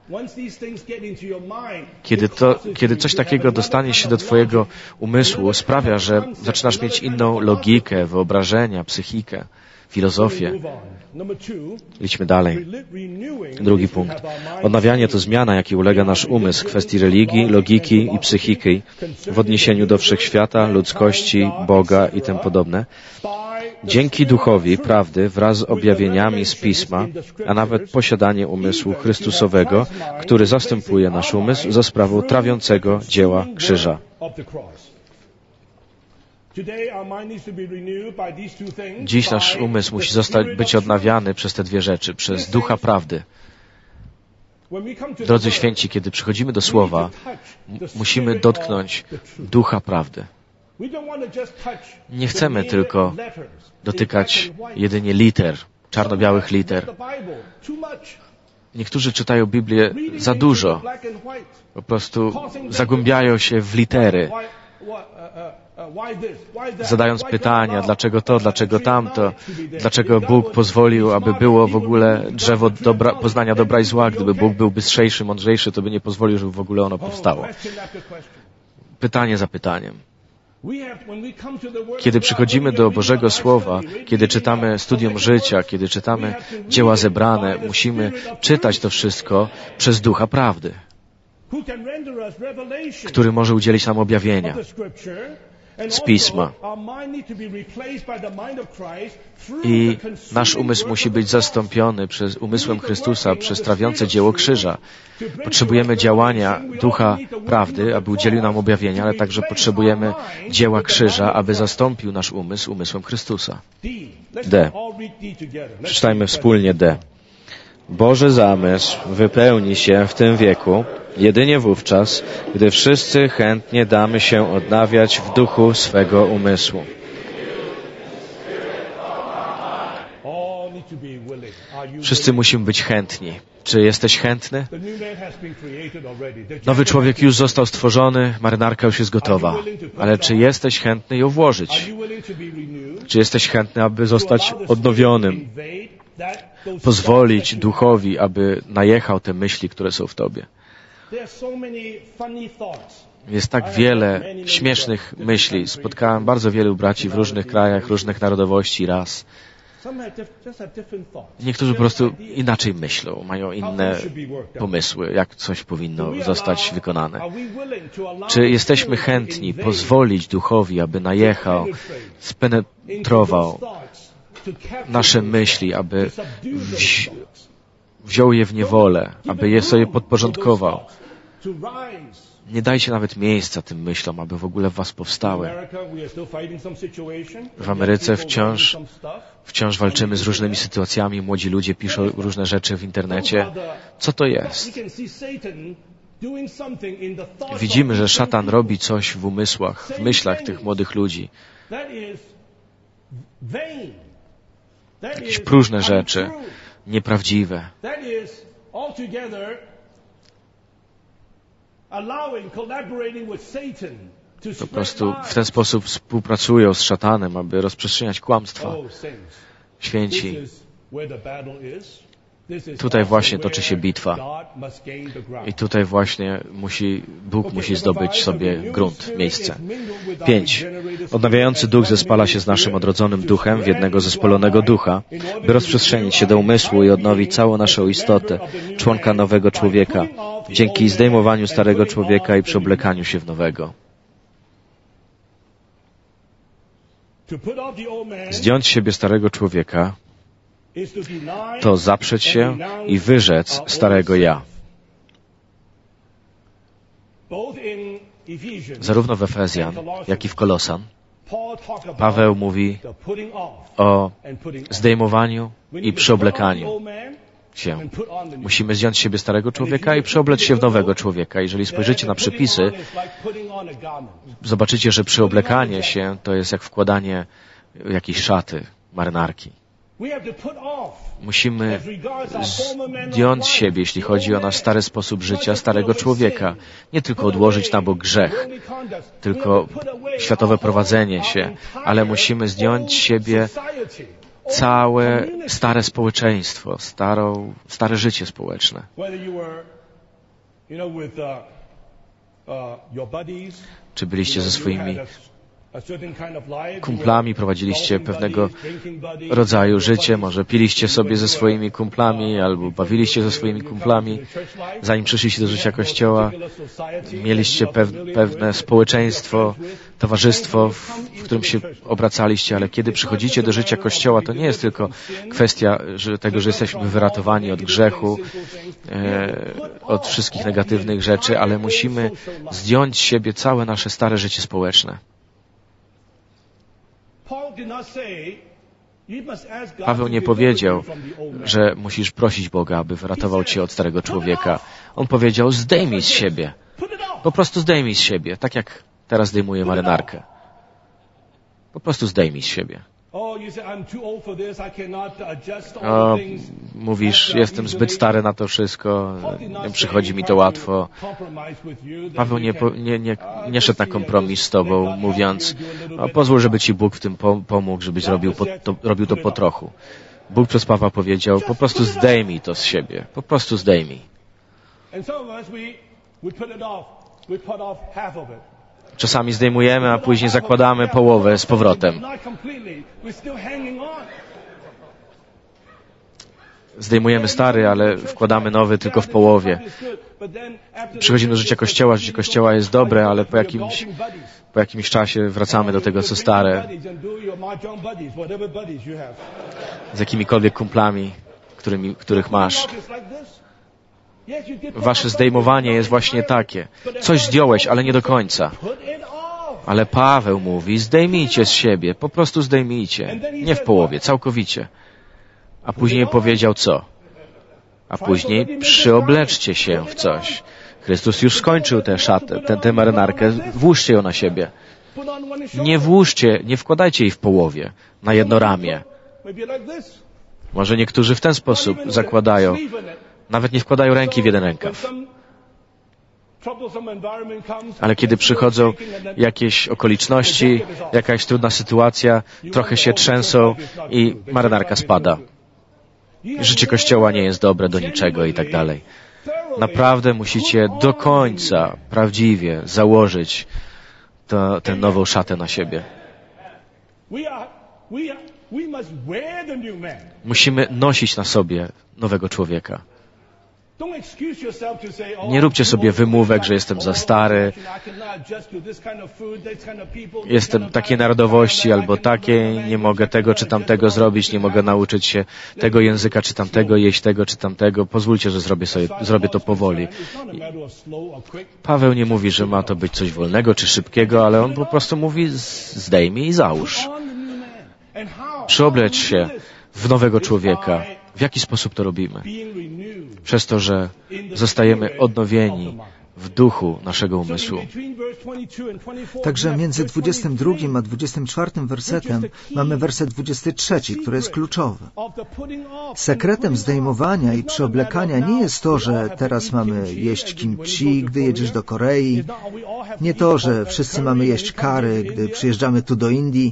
Kiedy, to, kiedy coś takiego dostanie się do twojego umysłu, sprawia, że zaczynasz mieć inną logikę, wyobrażenia, psychikę, filozofię. Idźmy dalej. Drugi punkt. Odnawianie to zmiana, jakiej ulega nasz umysł w kwestii religii, logiki i psychiki w odniesieniu do wszechświata, ludzkości, Boga i tym podobne. Dzięki Duchowi Prawdy wraz z objawieniami z Pisma, a nawet posiadanie umysłu Chrystusowego, który zastępuje nasz umysł za sprawą trawiącego dzieła krzyża. Dziś nasz umysł musi zostać, być odnawiany przez te dwie rzeczy, przez Ducha Prawdy. Drodzy święci, kiedy przychodzimy do Słowa, musimy dotknąć Ducha Prawdy. Nie chcemy tylko dotykać jedynie liter, czarno-białych liter. Niektórzy czytają Biblię za dużo. Po prostu zagłębiają się w litery. zadając pytania, dlaczego to, dlaczego tamto, dlaczego Bóg pozwolił, aby było w ogóle drzewo dobra, poznania dobra i zła. Gdyby Bóg był bystrzejszy, mądrzejszy, to by nie pozwolił, żeby w ogóle ono powstało. Pytanie za pytaniem. Kiedy przychodzimy do Bożego Słowa, kiedy czytamy studium życia, kiedy czytamy dzieła zebrane, musimy czytać to wszystko przez Ducha Prawdy, który może udzielić nam objawienia z Pisma. I nasz umysł musi być zastąpiony przez umysłem Chrystusa przez trawiące dzieło krzyża. Potrzebujemy działania Ducha Prawdy, aby udzielił nam objawienia, ale także potrzebujemy dzieła krzyża, aby zastąpił nasz umysł umysłem Chrystusa. D. Przeczytajmy wspólnie D. Boży zamysł wypełni się w tym wieku jedynie wówczas, gdy wszyscy chętnie damy się odnawiać w duchu swego umysłu. Wszyscy musimy być chętni. Czy jesteś chętny? Nowy człowiek już został stworzony, marynarka już jest gotowa. Ale czy jesteś chętny ją włożyć? Czy jesteś chętny, aby zostać odnowionym? Pozwolić Duchowi, aby najechał te myśli, które są w tobie. Jest tak wiele śmiesznych myśli. Spotkałem bardzo wielu braci w różnych krajach, różnych narodowości, ras. Niektórzy po prostu inaczej myślą, mają inne pomysły, jak coś powinno zostać wykonane. Czy jesteśmy chętni pozwolić Duchowi, aby najechał, spenetrował nasze myśli, aby wzi- wziął je w niewolę, aby je sobie podporządkował? Nie dajcie nawet miejsca tym myślom, aby w ogóle w was powstały. W Ameryce wciąż, wciąż walczymy z różnymi sytuacjami. Młodzi ludzie piszą różne rzeczy w internecie. Co to jest? Widzimy, że szatan robi coś w umysłach, w myślach tych młodych ludzi. Jakieś próżne rzeczy, nieprawdziwe. Po prostu w ten sposób współpracują z szatanem, aby rozprzestrzeniać kłamstwa. Święci, tutaj właśnie toczy się bitwa. I tutaj właśnie musi, Bóg musi zdobyć sobie grunt, miejsce. Pięć. Odnawiający duch zespala się z naszym odrodzonym duchem w jednego zespolonego ducha, by rozprzestrzenić się do umysłu i odnowić całą naszą istotę, członka nowego człowieka, dzięki zdejmowaniu starego człowieka i przeoblekaniu się w nowego. Zdjąć z siebie starego człowieka to zaprzeć się i wyrzec starego ja. Zarówno w Efezjan, jak i w Kolosan Paweł mówi o zdejmowaniu i przeoblekaniu się. Musimy zdjąć z siebie starego człowieka i przeoblec się w nowego człowieka. Jeżeli spojrzycie na przepisy, zobaczycie, że przeoblekanie się to jest jak wkładanie jakiejś szaty, marynarki. Musimy zdjąć z siebie, jeśli chodzi o nasz stary sposób życia, starego człowieka. Nie tylko odłożyć na bok grzech, tylko światowe prowadzenie się, ale musimy zdjąć z siebie całe stare społeczeństwo, starą, stare życie społeczne. Czy byliście ze swoimi kumplami, prowadziliście pewnego rodzaju życie, może piliście sobie ze swoimi kumplami albo bawiliście ze swoimi kumplami, zanim przyszliście do życia Kościoła, mieliście pew- pewne społeczeństwo, towarzystwo, w, w którym się obracaliście, ale kiedy przychodzicie do życia Kościoła, to nie jest tylko kwestia że tego, że jesteśmy wyratowani od grzechu, e, od wszystkich negatywnych rzeczy, ale musimy zdjąć z siebie całe nasze stare życie społeczne. Paweł nie powiedział, że musisz prosić Boga, aby wyratował cię od starego człowieka. On powiedział, zdejmij z siebie. Po prostu zdejmij z siebie, tak jak teraz zdejmuje marynarkę. Po prostu zdejmij z siebie. O, mówisz, jestem zbyt stary na to wszystko, nie przychodzi mi to łatwo. Paweł nie, nie, nie, nie szedł na kompromis z tobą, mówiąc, o, pozwól, żeby ci Bóg w tym pomógł, żebyś robił, po, to, robił to po trochu. Bóg przez Pawła powiedział, po prostu zdejmij to z siebie, po prostu zdejmij. Czasami zdejmujemy, a później zakładamy połowę z powrotem. Zdejmujemy stary, ale wkładamy nowy tylko w połowie. Przychodzimy do życia Kościoła, życie Kościoła jest dobre, ale po jakimś, po jakimś czasie wracamy do tego, co stare. Z jakimikolwiek kumplami, którymi, których masz. Wasze zdejmowanie jest właśnie takie. Coś zdjąłeś, ale nie do końca. Ale Paweł mówi, zdejmijcie z siebie, po prostu zdejmijcie. Nie w połowie, całkowicie. A później powiedział co? A później przyobleczcie się w coś. Chrystus już skończył tę szatę, tę, tę marynarkę, włóżcie ją na siebie. Nie włóżcie, nie wkładajcie jej w połowie, na jedno ramię. Może niektórzy w ten sposób zakładają. Nawet nie wkładają ręki w jeden rękaw. Ale kiedy przychodzą jakieś okoliczności, jakaś trudna sytuacja, trochę się trzęsą i marynarka spada. Życie Kościoła nie jest dobre do niczego i tak dalej. Naprawdę musicie do końca prawdziwie założyć to, tę nową szatę na siebie. Musimy nosić na sobie nowego człowieka. Nie róbcie sobie wymówek, że jestem za stary, jestem takiej narodowości albo takiej, nie mogę tego czy tamtego zrobić, nie mogę nauczyć się tego języka czy tamtego, jeść tego czy tamtego. Pozwólcie, że zrobię, sobie, zrobię to powoli. Paweł nie mówi, że ma to być coś wolnego czy szybkiego, ale on po prostu mówi zdejmij i załóż. Przyobleć się w nowego człowieka. W jaki sposób to robimy? Przez to, że zostajemy odnowieni w duchu naszego umysłu. Także między dwudziestym drugim a dwudziestym czwartym wersetem mamy werset dwudziesty trzeci, który jest kluczowy. Sekretem zdejmowania i przyoblekania nie jest to, że teraz mamy jeść kimchi, gdy jedziesz do Korei. Nie to, że wszyscy mamy jeść curry, gdy przyjeżdżamy tu do Indii.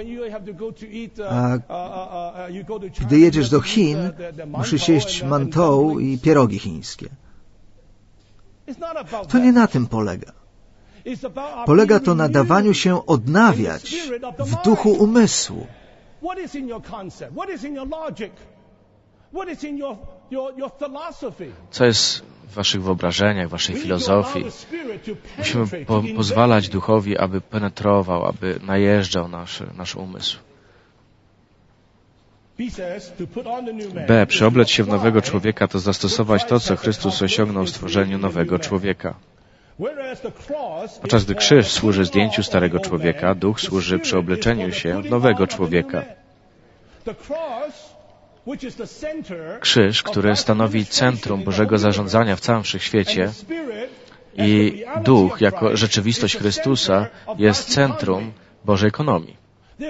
A gdy jedziesz do Chin, musisz jeść mantou i pierogi chińskie. To nie na tym polega. Polega to na dawaniu się odnawiać w duchu umysłu. Co jest w waszych wyobrażeniach, w waszej filozofii? Musimy po pozwalać duchowi, aby penetrował, aby najeżdżał nasz, nasz umysł. B. Przyobleć się w nowego człowieka to zastosować to, co Chrystus osiągnął w stworzeniu nowego człowieka. Podczas gdy krzyż służy zdjęciu starego człowieka, duch służy przyobleczeniu się w nowego człowieka. Krzyż, który stanowi centrum Bożego zarządzania w całym wszechświecie, i duch jako rzeczywistość Chrystusa jest centrum Bożej ekonomii.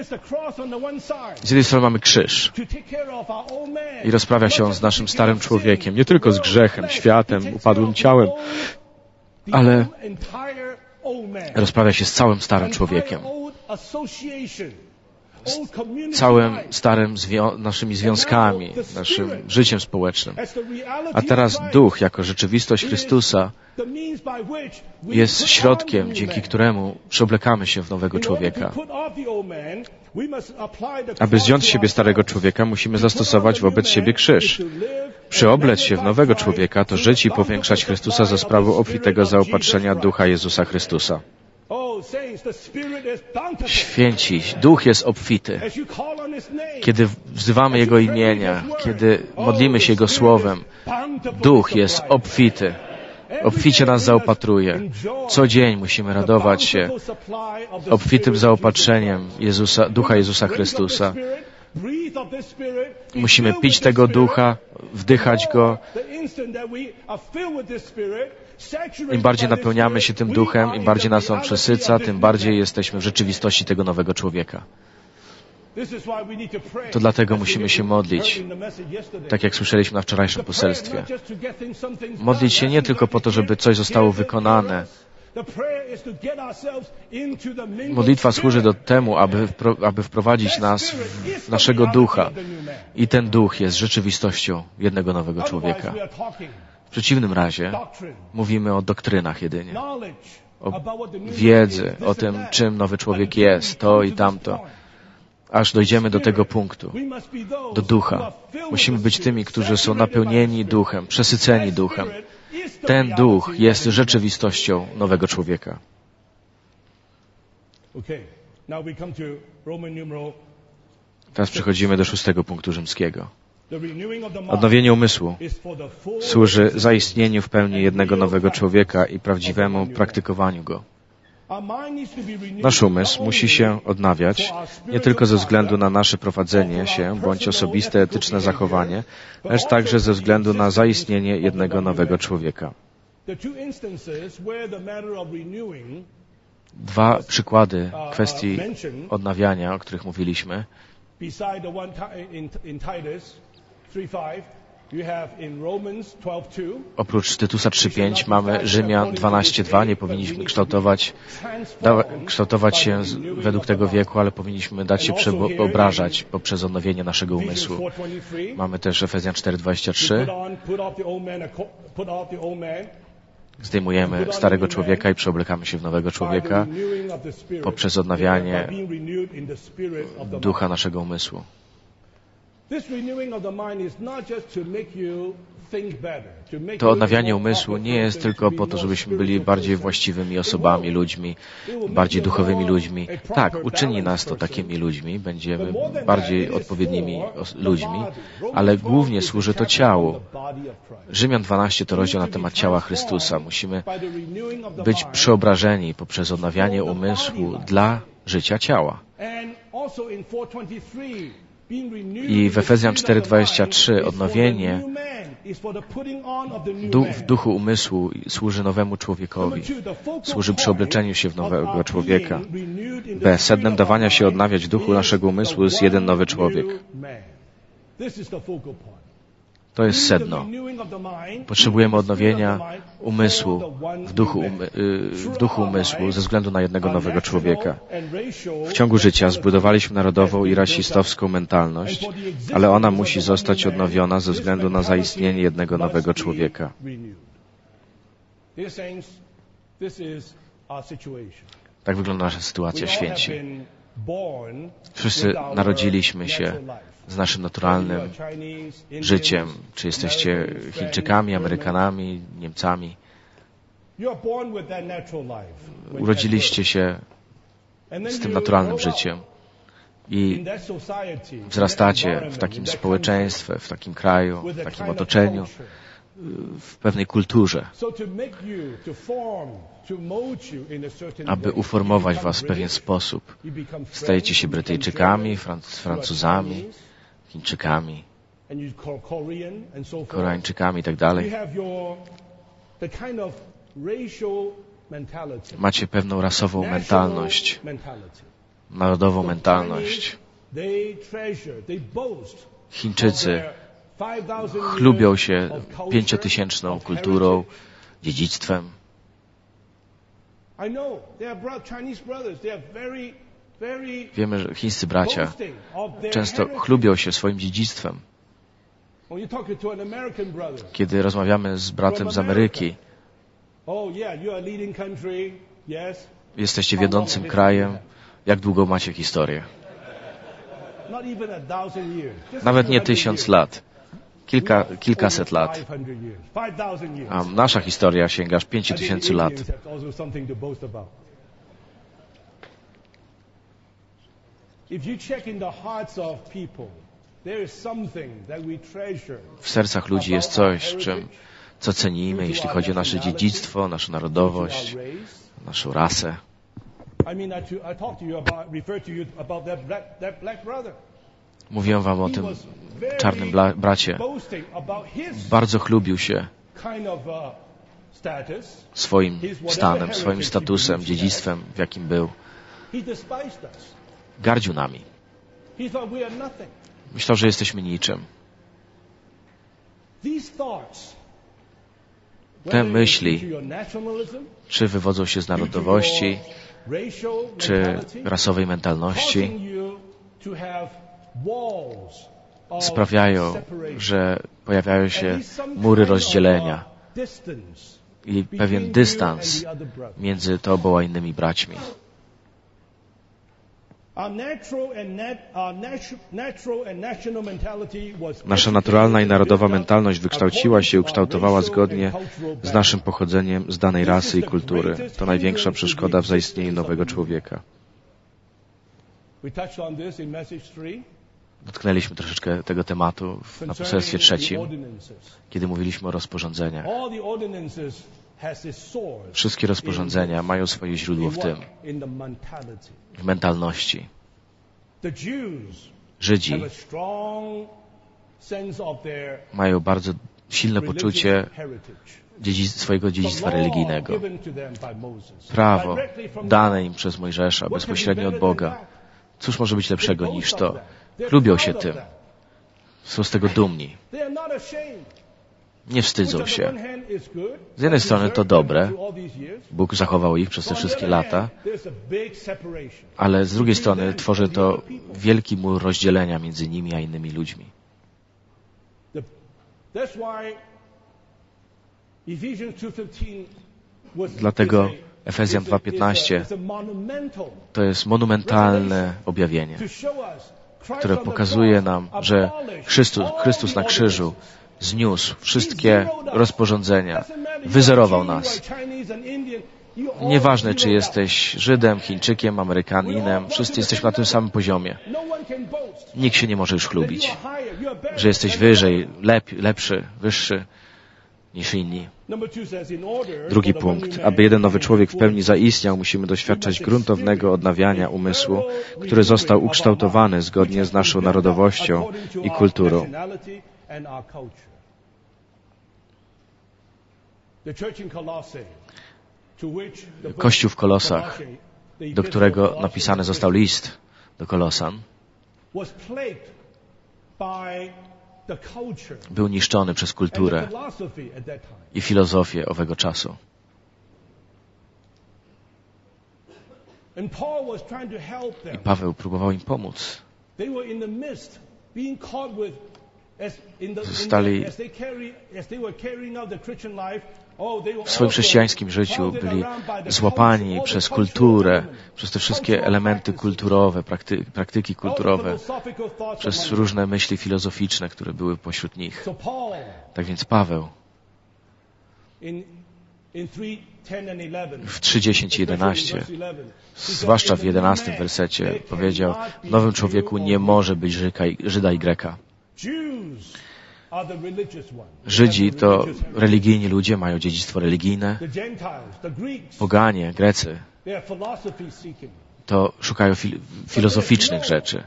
Z jednej strony mamy krzyż i rozprawia się on z naszym starym człowiekiem, nie tylko z grzechem, światem, upadłym ciałem, ale rozprawia się z całym starym człowiekiem, z całym starym zwią- naszymi związkami, naszym życiem społecznym. A teraz duch jako rzeczywistość Chrystusa jest środkiem, dzięki któremu przeoblekamy się w nowego człowieka. Aby zdjąć z siebie starego człowieka, musimy zastosować wobec siebie krzyż. Przyoblec się w nowego człowieka to żyć i powiększać Chrystusa za sprawą obfitego zaopatrzenia Ducha Jezusa Chrystusa. Święci, Duch jest obfity. Kiedy wzywamy Jego imienia, kiedy modlimy się Jego słowem, Duch jest obfity. Obficie nas zaopatruje. Co dzień musimy radować się obfitym zaopatrzeniem Jezusa, Ducha Jezusa Chrystusa. Musimy pić tego Ducha, wdychać Go. Im bardziej napełniamy się tym Duchem, im bardziej nas On przesyca, tym bardziej jesteśmy w rzeczywistości tego nowego człowieka. To dlatego musimy się modlić, tak jak słyszeliśmy na wczorajszym poselstwie. Modlić się nie tylko po to, żeby coś zostało wykonane. Modlitwa służy do temu, aby, aby wprowadzić nas w naszego ducha. I ten duch jest rzeczywistością jednego nowego człowieka. W przeciwnym razie mówimy o doktrynach jedynie. O wiedzy, o tym, czym nowy człowiek jest, to i tamto. Aż dojdziemy do tego punktu, do ducha. Musimy być tymi, którzy są napełnieni duchem, przesyceni duchem. Ten duch jest rzeczywistością nowego człowieka. Teraz przechodzimy do szóstego punktu rzymskiego. Odnowienie umysłu służy zaistnieniu w pełni jednego nowego człowieka i prawdziwemu praktykowaniu go. Nasz umysł musi się odnawiać nie tylko ze względu na nasze prowadzenie się bądź osobiste etyczne zachowanie, lecz także ze względu na zaistnienie jednego nowego człowieka. Dwa przykłady kwestii odnawiania, o których mówiliśmy. Oprócz Tytusa trzy pięć mamy Rzymian dwanaście dwa. Nie powinniśmy kształtować, da, kształtować się z, według tego wieku, ale powinniśmy dać się przeobrażać poprzez odnowienie naszego umysłu. Mamy też Efezjan cztery dwadzieścia trzy. Zdejmujemy starego człowieka i przeoblekamy się w nowego człowieka poprzez odnawianie ducha naszego umysłu. To odnawianie umysłu nie jest tylko po to, żebyśmy byli bardziej właściwymi osobami, ludźmi, bardziej duchowymi ludźmi. Tak, uczyni nas to takimi ludźmi, będziemy bardziej odpowiednimi ludźmi, ale głównie służy to ciału. Rzymian dwanaście to rozdział na temat ciała Chrystusa. Musimy być przeobrażeni poprzez odnawianie umysłu dla życia ciała. I w Efezjan cztery dwadzieścia trzy odnowienie w duchu umysłu służy nowemu człowiekowi, służy przeobleczeniu się w nowego człowieka. B. Sednem dawania się odnawiać w duchu naszego umysłu jest jeden nowy człowiek. To jest sedno. Potrzebujemy odnowienia umysłu, w duchu, umy, w duchu umysłu ze względu na jednego nowego człowieka. W ciągu życia zbudowaliśmy narodową i rasistowską mentalność, ale ona musi zostać odnowiona ze względu na zaistnienie jednego nowego człowieka. Tak wygląda nasza sytuacja, święci. Wszyscy narodziliśmy się z naszym naturalnym życiem. Czy jesteście Chińczykami, Amerykanami, Niemcami? Urodziliście się z tym naturalnym życiem i wzrastacie w takim społeczeństwie, w takim kraju, w takim otoczeniu, w pewnej kulturze. Aby uformować was w pewien sposób. Stajecie się Brytyjczykami, Franc- Francuzami, Chińczykami, Koreańczykami i tak dalej. Macie pewną rasową mentalność, narodową mentalność. Chińczycy chlubią się pięciotysięczną kulturą, dziedzictwem. Wiemy, że chińscy bracia często chlubią się swoim dziedzictwem. Kiedy rozmawiamy z bratem z Ameryki, jesteście wiodącym krajem, jak długo macie historię? Nawet nie tysiąc lat. Kilka, kilkaset lat. A nasza historia sięga aż pięciu tysięcy lat. W sercach ludzi jest coś, czym, co cenimy, jeśli chodzi o nasze dziedzictwo, naszą narodowość, naszą rasę. Mówiłem wam o tym czarnym bla- bracie. Bardzo chlubił się swoim stanem, swoim statusem, dziedzictwem, w jakim był. Gardził nami. Myślał, że jesteśmy niczym. Te myśli, czy wywodzą się z narodowości, czy rasowej mentalności, sprawiają, że pojawiają się mury rozdzielenia i pewien dystans między Tobą a innymi braćmi. Nasza naturalna i narodowa mentalność wykształciła się i ukształtowała zgodnie z naszym pochodzeniem z danej rasy i kultury. To największa przeszkoda w zaistnieniu nowego człowieka. Dotknęliśmy troszeczkę tego tematu na poselstwie trzecim, kiedy mówiliśmy o rozporządzeniach. Wszystkie rozporządzenia mają swoje źródło w tym, w mentalności. Żydzi mają bardzo silne poczucie dziedzic- swojego dziedzictwa religijnego. Prawo dane im przez Mojżesza, bezpośrednio od Boga. Cóż może być lepszego niż to? Lubią się tym. Są z tego dumni. Nie wstydzą się. Z jednej strony to dobre. Bóg zachował ich przez te wszystkie lata. Ale z drugiej strony tworzy to wielki mur rozdzielenia między nimi a innymi ludźmi. Dlatego Efezjan dwa piętnaście to jest monumentalne objawienie, które pokazuje nam, że Chrystus, Chrystus na krzyżu zniósł wszystkie rozporządzenia, wyzerował nas. Nieważne, czy jesteś Żydem, Chińczykiem, Amerykaninem, wszyscy jesteśmy na tym samym poziomie. Nikt się nie może już chlubić, że jesteś wyżej, lep, lepszy, wyższy niż inni. Drugi punkt. Aby jeden nowy człowiek w pełni zaistniał, musimy doświadczać gruntownego odnawiania umysłu, który został ukształtowany zgodnie z naszą narodowością i kulturą. Kościół w Kolosach, do którego napisany został list do Kolosan, był niszczony przez kulturę i filozofię owego czasu. I Paweł próbował im pomóc. Zostali w swoim chrześcijańskim życiu byli złapani przez kulturę, przez te wszystkie elementy kulturowe, prakty, praktyki kulturowe, przez różne myśli filozoficzne, które były pośród nich. Tak więc Paweł w trzy dziesięć i jedenaście, zwłaszcza w jedenastym wersecie, powiedział: w nowym człowieku nie może być Żyda i Greka. Żydzi to religijni ludzie, mają dziedzictwo religijne. Poganie, Grecy to szukają fil filozoficznych rzeczy.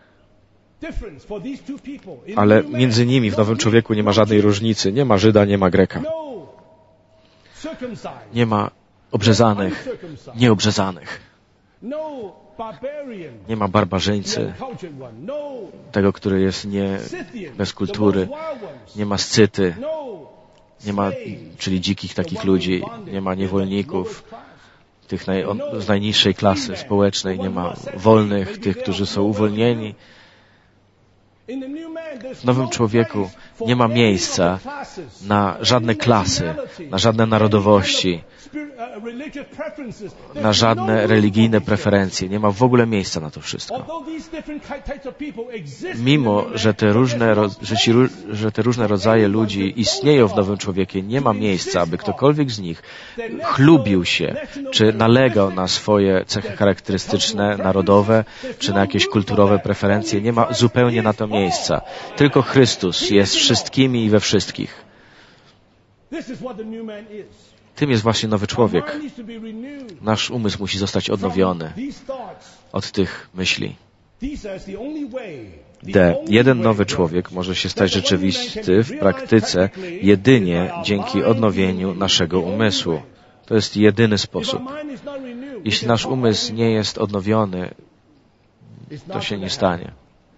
Ale między nimi w nowym człowieku nie ma żadnej różnicy. Nie ma Żyda, nie ma Greka. Nie ma obrzezanych, nieobrzezanych. Nie ma barbarzyńcy, tego, który jest nie bez kultury. Nie ma Scyty, nie ma, czyli dzikich takich ludzi. Nie ma niewolników, tych naj, on, z najniższej klasy społecznej. Nie ma wolnych, tych, którzy są uwolnieni. W nowym człowieku nie ma miejsca na żadne klasy, na żadne narodowości, na żadne religijne preferencje. Nie ma w ogóle miejsca na to wszystko. Mimo, że te różne, że ci, że te różne rodzaje ludzi istnieją w nowym człowieku, nie ma miejsca, aby ktokolwiek z nich chlubił się, czy nalegał na swoje cechy charakterystyczne, narodowe, czy na jakieś kulturowe preferencje. Nie ma zupełnie na to miejsca. Tylko Chrystus jest wszystkimi i we wszystkich. Tym jest właśnie nowy człowiek. Nasz umysł musi zostać odnowiony od tych myśli. D. Jeden nowy człowiek może się stać rzeczywisty w praktyce jedynie dzięki odnowieniu naszego umysłu. To jest jedyny sposób. Jeśli nasz umysł nie jest odnowiony, to się nie stanie.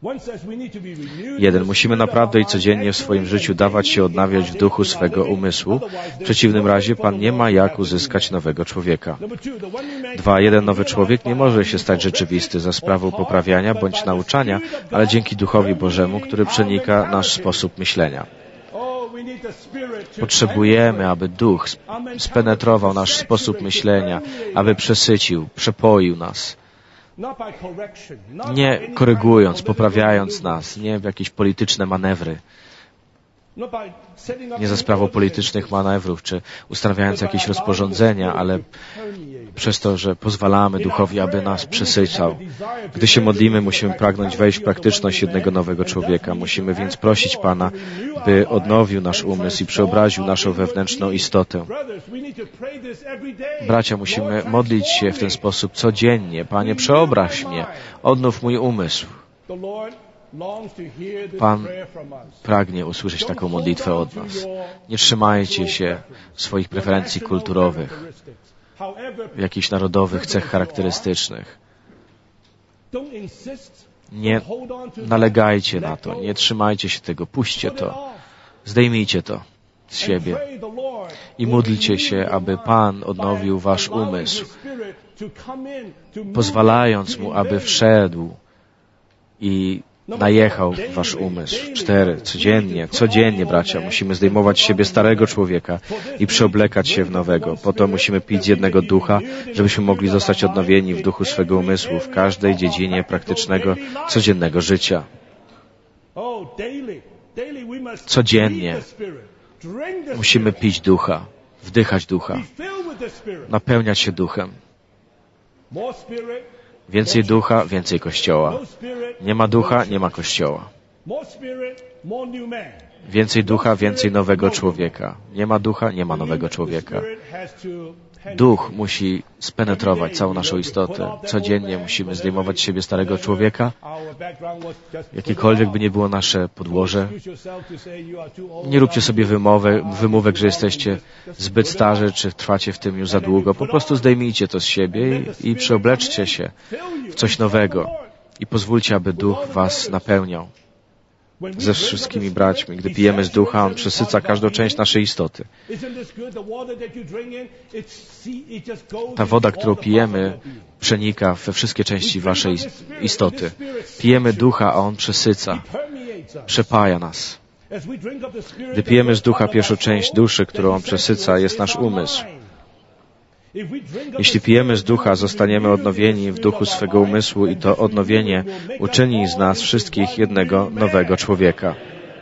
Jeden, musimy naprawdę i codziennie w swoim życiu dawać się odnawiać w duchu swego umysłu. W przeciwnym razie Pan nie ma jak uzyskać nowego człowieka. Dwa, jeden nowy człowiek nie może się stać rzeczywisty za sprawą poprawiania bądź nauczania, ale dzięki Duchowi Bożemu, który przenika nasz sposób myślenia. Potrzebujemy, aby Duch spenetrował nasz sposób myślenia, aby przesycił, przepoił nas. Nie korygując, poprawiając nas, nie w jakieś polityczne manewry, nie za sprawą politycznych manewrów, czy ustanawiając jakieś rozporządzenia, ale przez to, że pozwalamy Duchowi, aby nas przesycał. Gdy się modlimy, musimy pragnąć wejść w praktyczność jednego nowego człowieka. Musimy więc prosić Pana, by odnowił nasz umysł i przeobraził naszą wewnętrzną istotę. Bracia, musimy modlić się w ten sposób codziennie. Panie, przeobraź mnie, odnów mój umysł. Pan pragnie usłyszeć taką modlitwę od nas. Nie trzymajcie się swoich preferencji kulturowych, jakichś narodowych cech charakterystycznych. Nie nalegajcie na to, nie trzymajcie się tego, puśćcie to, zdejmijcie to z siebie i módlcie się, aby Pan odnowił wasz umysł, pozwalając Mu, aby wszedł i najechał wasz umysł. Cztery. Codziennie, codziennie, bracia, musimy zdejmować z siebie starego człowieka i przeoblekać się w nowego. Po to musimy pić z jednego ducha, żebyśmy mogli zostać odnowieni w duchu swego umysłu w każdej dziedzinie praktycznego, codziennego życia. Codziennie musimy pić ducha, wdychać ducha, napełniać się duchem. Więcej ducha, więcej Kościoła. Nie ma ducha, nie ma Kościoła. Więcej ducha, więcej nowego człowieka. Nie ma ducha, nie ma nowego człowieka. Duch musi spenetrować całą naszą istotę. Codziennie musimy zdejmować z siebie starego człowieka, jakiekolwiek by nie było nasze podłoże. Nie róbcie sobie wymówek, wymówek, że jesteście zbyt starzy, czy trwacie w tym już za długo. Po prostu zdejmijcie to z siebie i, i przeobleczcie się w coś nowego i pozwólcie, aby Duch was napełniał. Ze wszystkimi braćmi. Gdy pijemy z ducha, on przesyca każdą część naszej istoty. Ta woda, którą pijemy, przenika we wszystkie części waszej istoty. Pijemy ducha, a on przesyca, przepaja nas. Gdy pijemy z ducha, pierwszą część duszy, którą on przesyca, jest nasz umysł. Jeśli pijemy z ducha, zostaniemy odnowieni w duchu swego umysłu i to odnowienie uczyni z nas wszystkich jednego nowego człowieka.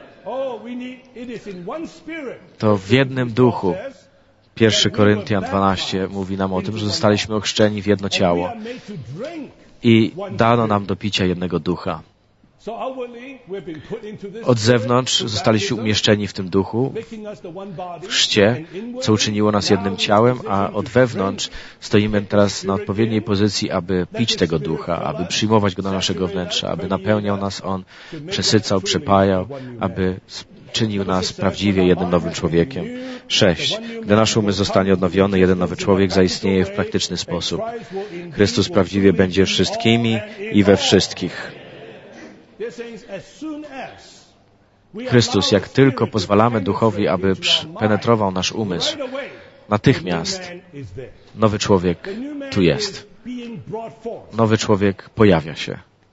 To w jednym duchu. Pierwszy Koryntian dwanaście mówi nam o tym, że zostaliśmy ochrzczeni w jedno ciało i dano nam do picia jednego ducha. Od zewnątrz zostaliśmy umieszczeni w tym duchu, w chrzcie, co uczyniło nas jednym ciałem, a od wewnątrz stoimy teraz na odpowiedniej pozycji, aby pić tego ducha, aby przyjmować go do naszego wnętrza, aby napełniał nas on, przesycał, przepajał, aby czynił nas prawdziwie jednym nowym człowiekiem. Sześć. Gdy nasz umysł zostanie odnowiony, jeden nowy człowiek zaistnieje w praktyczny sposób. Chrystus prawdziwie będzie wszystkimi i we wszystkich. Chrystus, jak tylko pozwalamy Duchowi, aby penetrował nasz umysł, natychmiast nowy człowiek tu jest. Nowy człowiek pojawia się.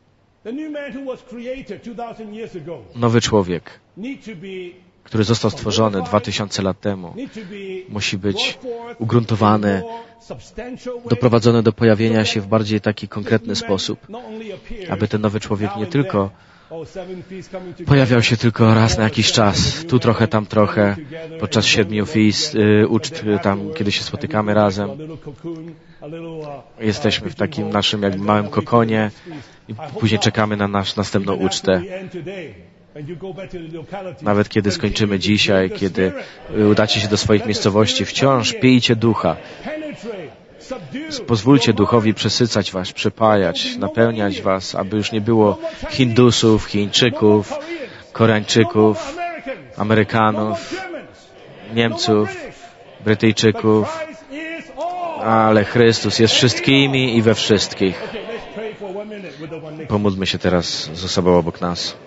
Nowy człowiek, który został stworzony dwa tysiące lat temu, musi być ugruntowany, doprowadzony do pojawienia się w bardziej taki konkretny sposób, aby ten nowy człowiek nie tylko pojawiał się tylko raz na jakiś czas, tu trochę, tam trochę, podczas siedmiu feast, y, uczt, tam, kiedy się spotykamy razem. Jesteśmy w takim naszym jakby małym kokonie i później czekamy na nasz następną ucztę. Nawet kiedy skończymy dzisiaj, kiedy udacie się do swoich miejscowości, wciąż pijcie ducha. Pozwólcie Duchowi przesycać was, przepajać, napełniać was, aby już nie było Hindusów, Chińczyków, Koreańczyków, Amerykanów, Niemców, Brytyjczyków, ale Chrystus jest wszystkimi i we wszystkich. Pomódlmy się teraz z osobą obok nas.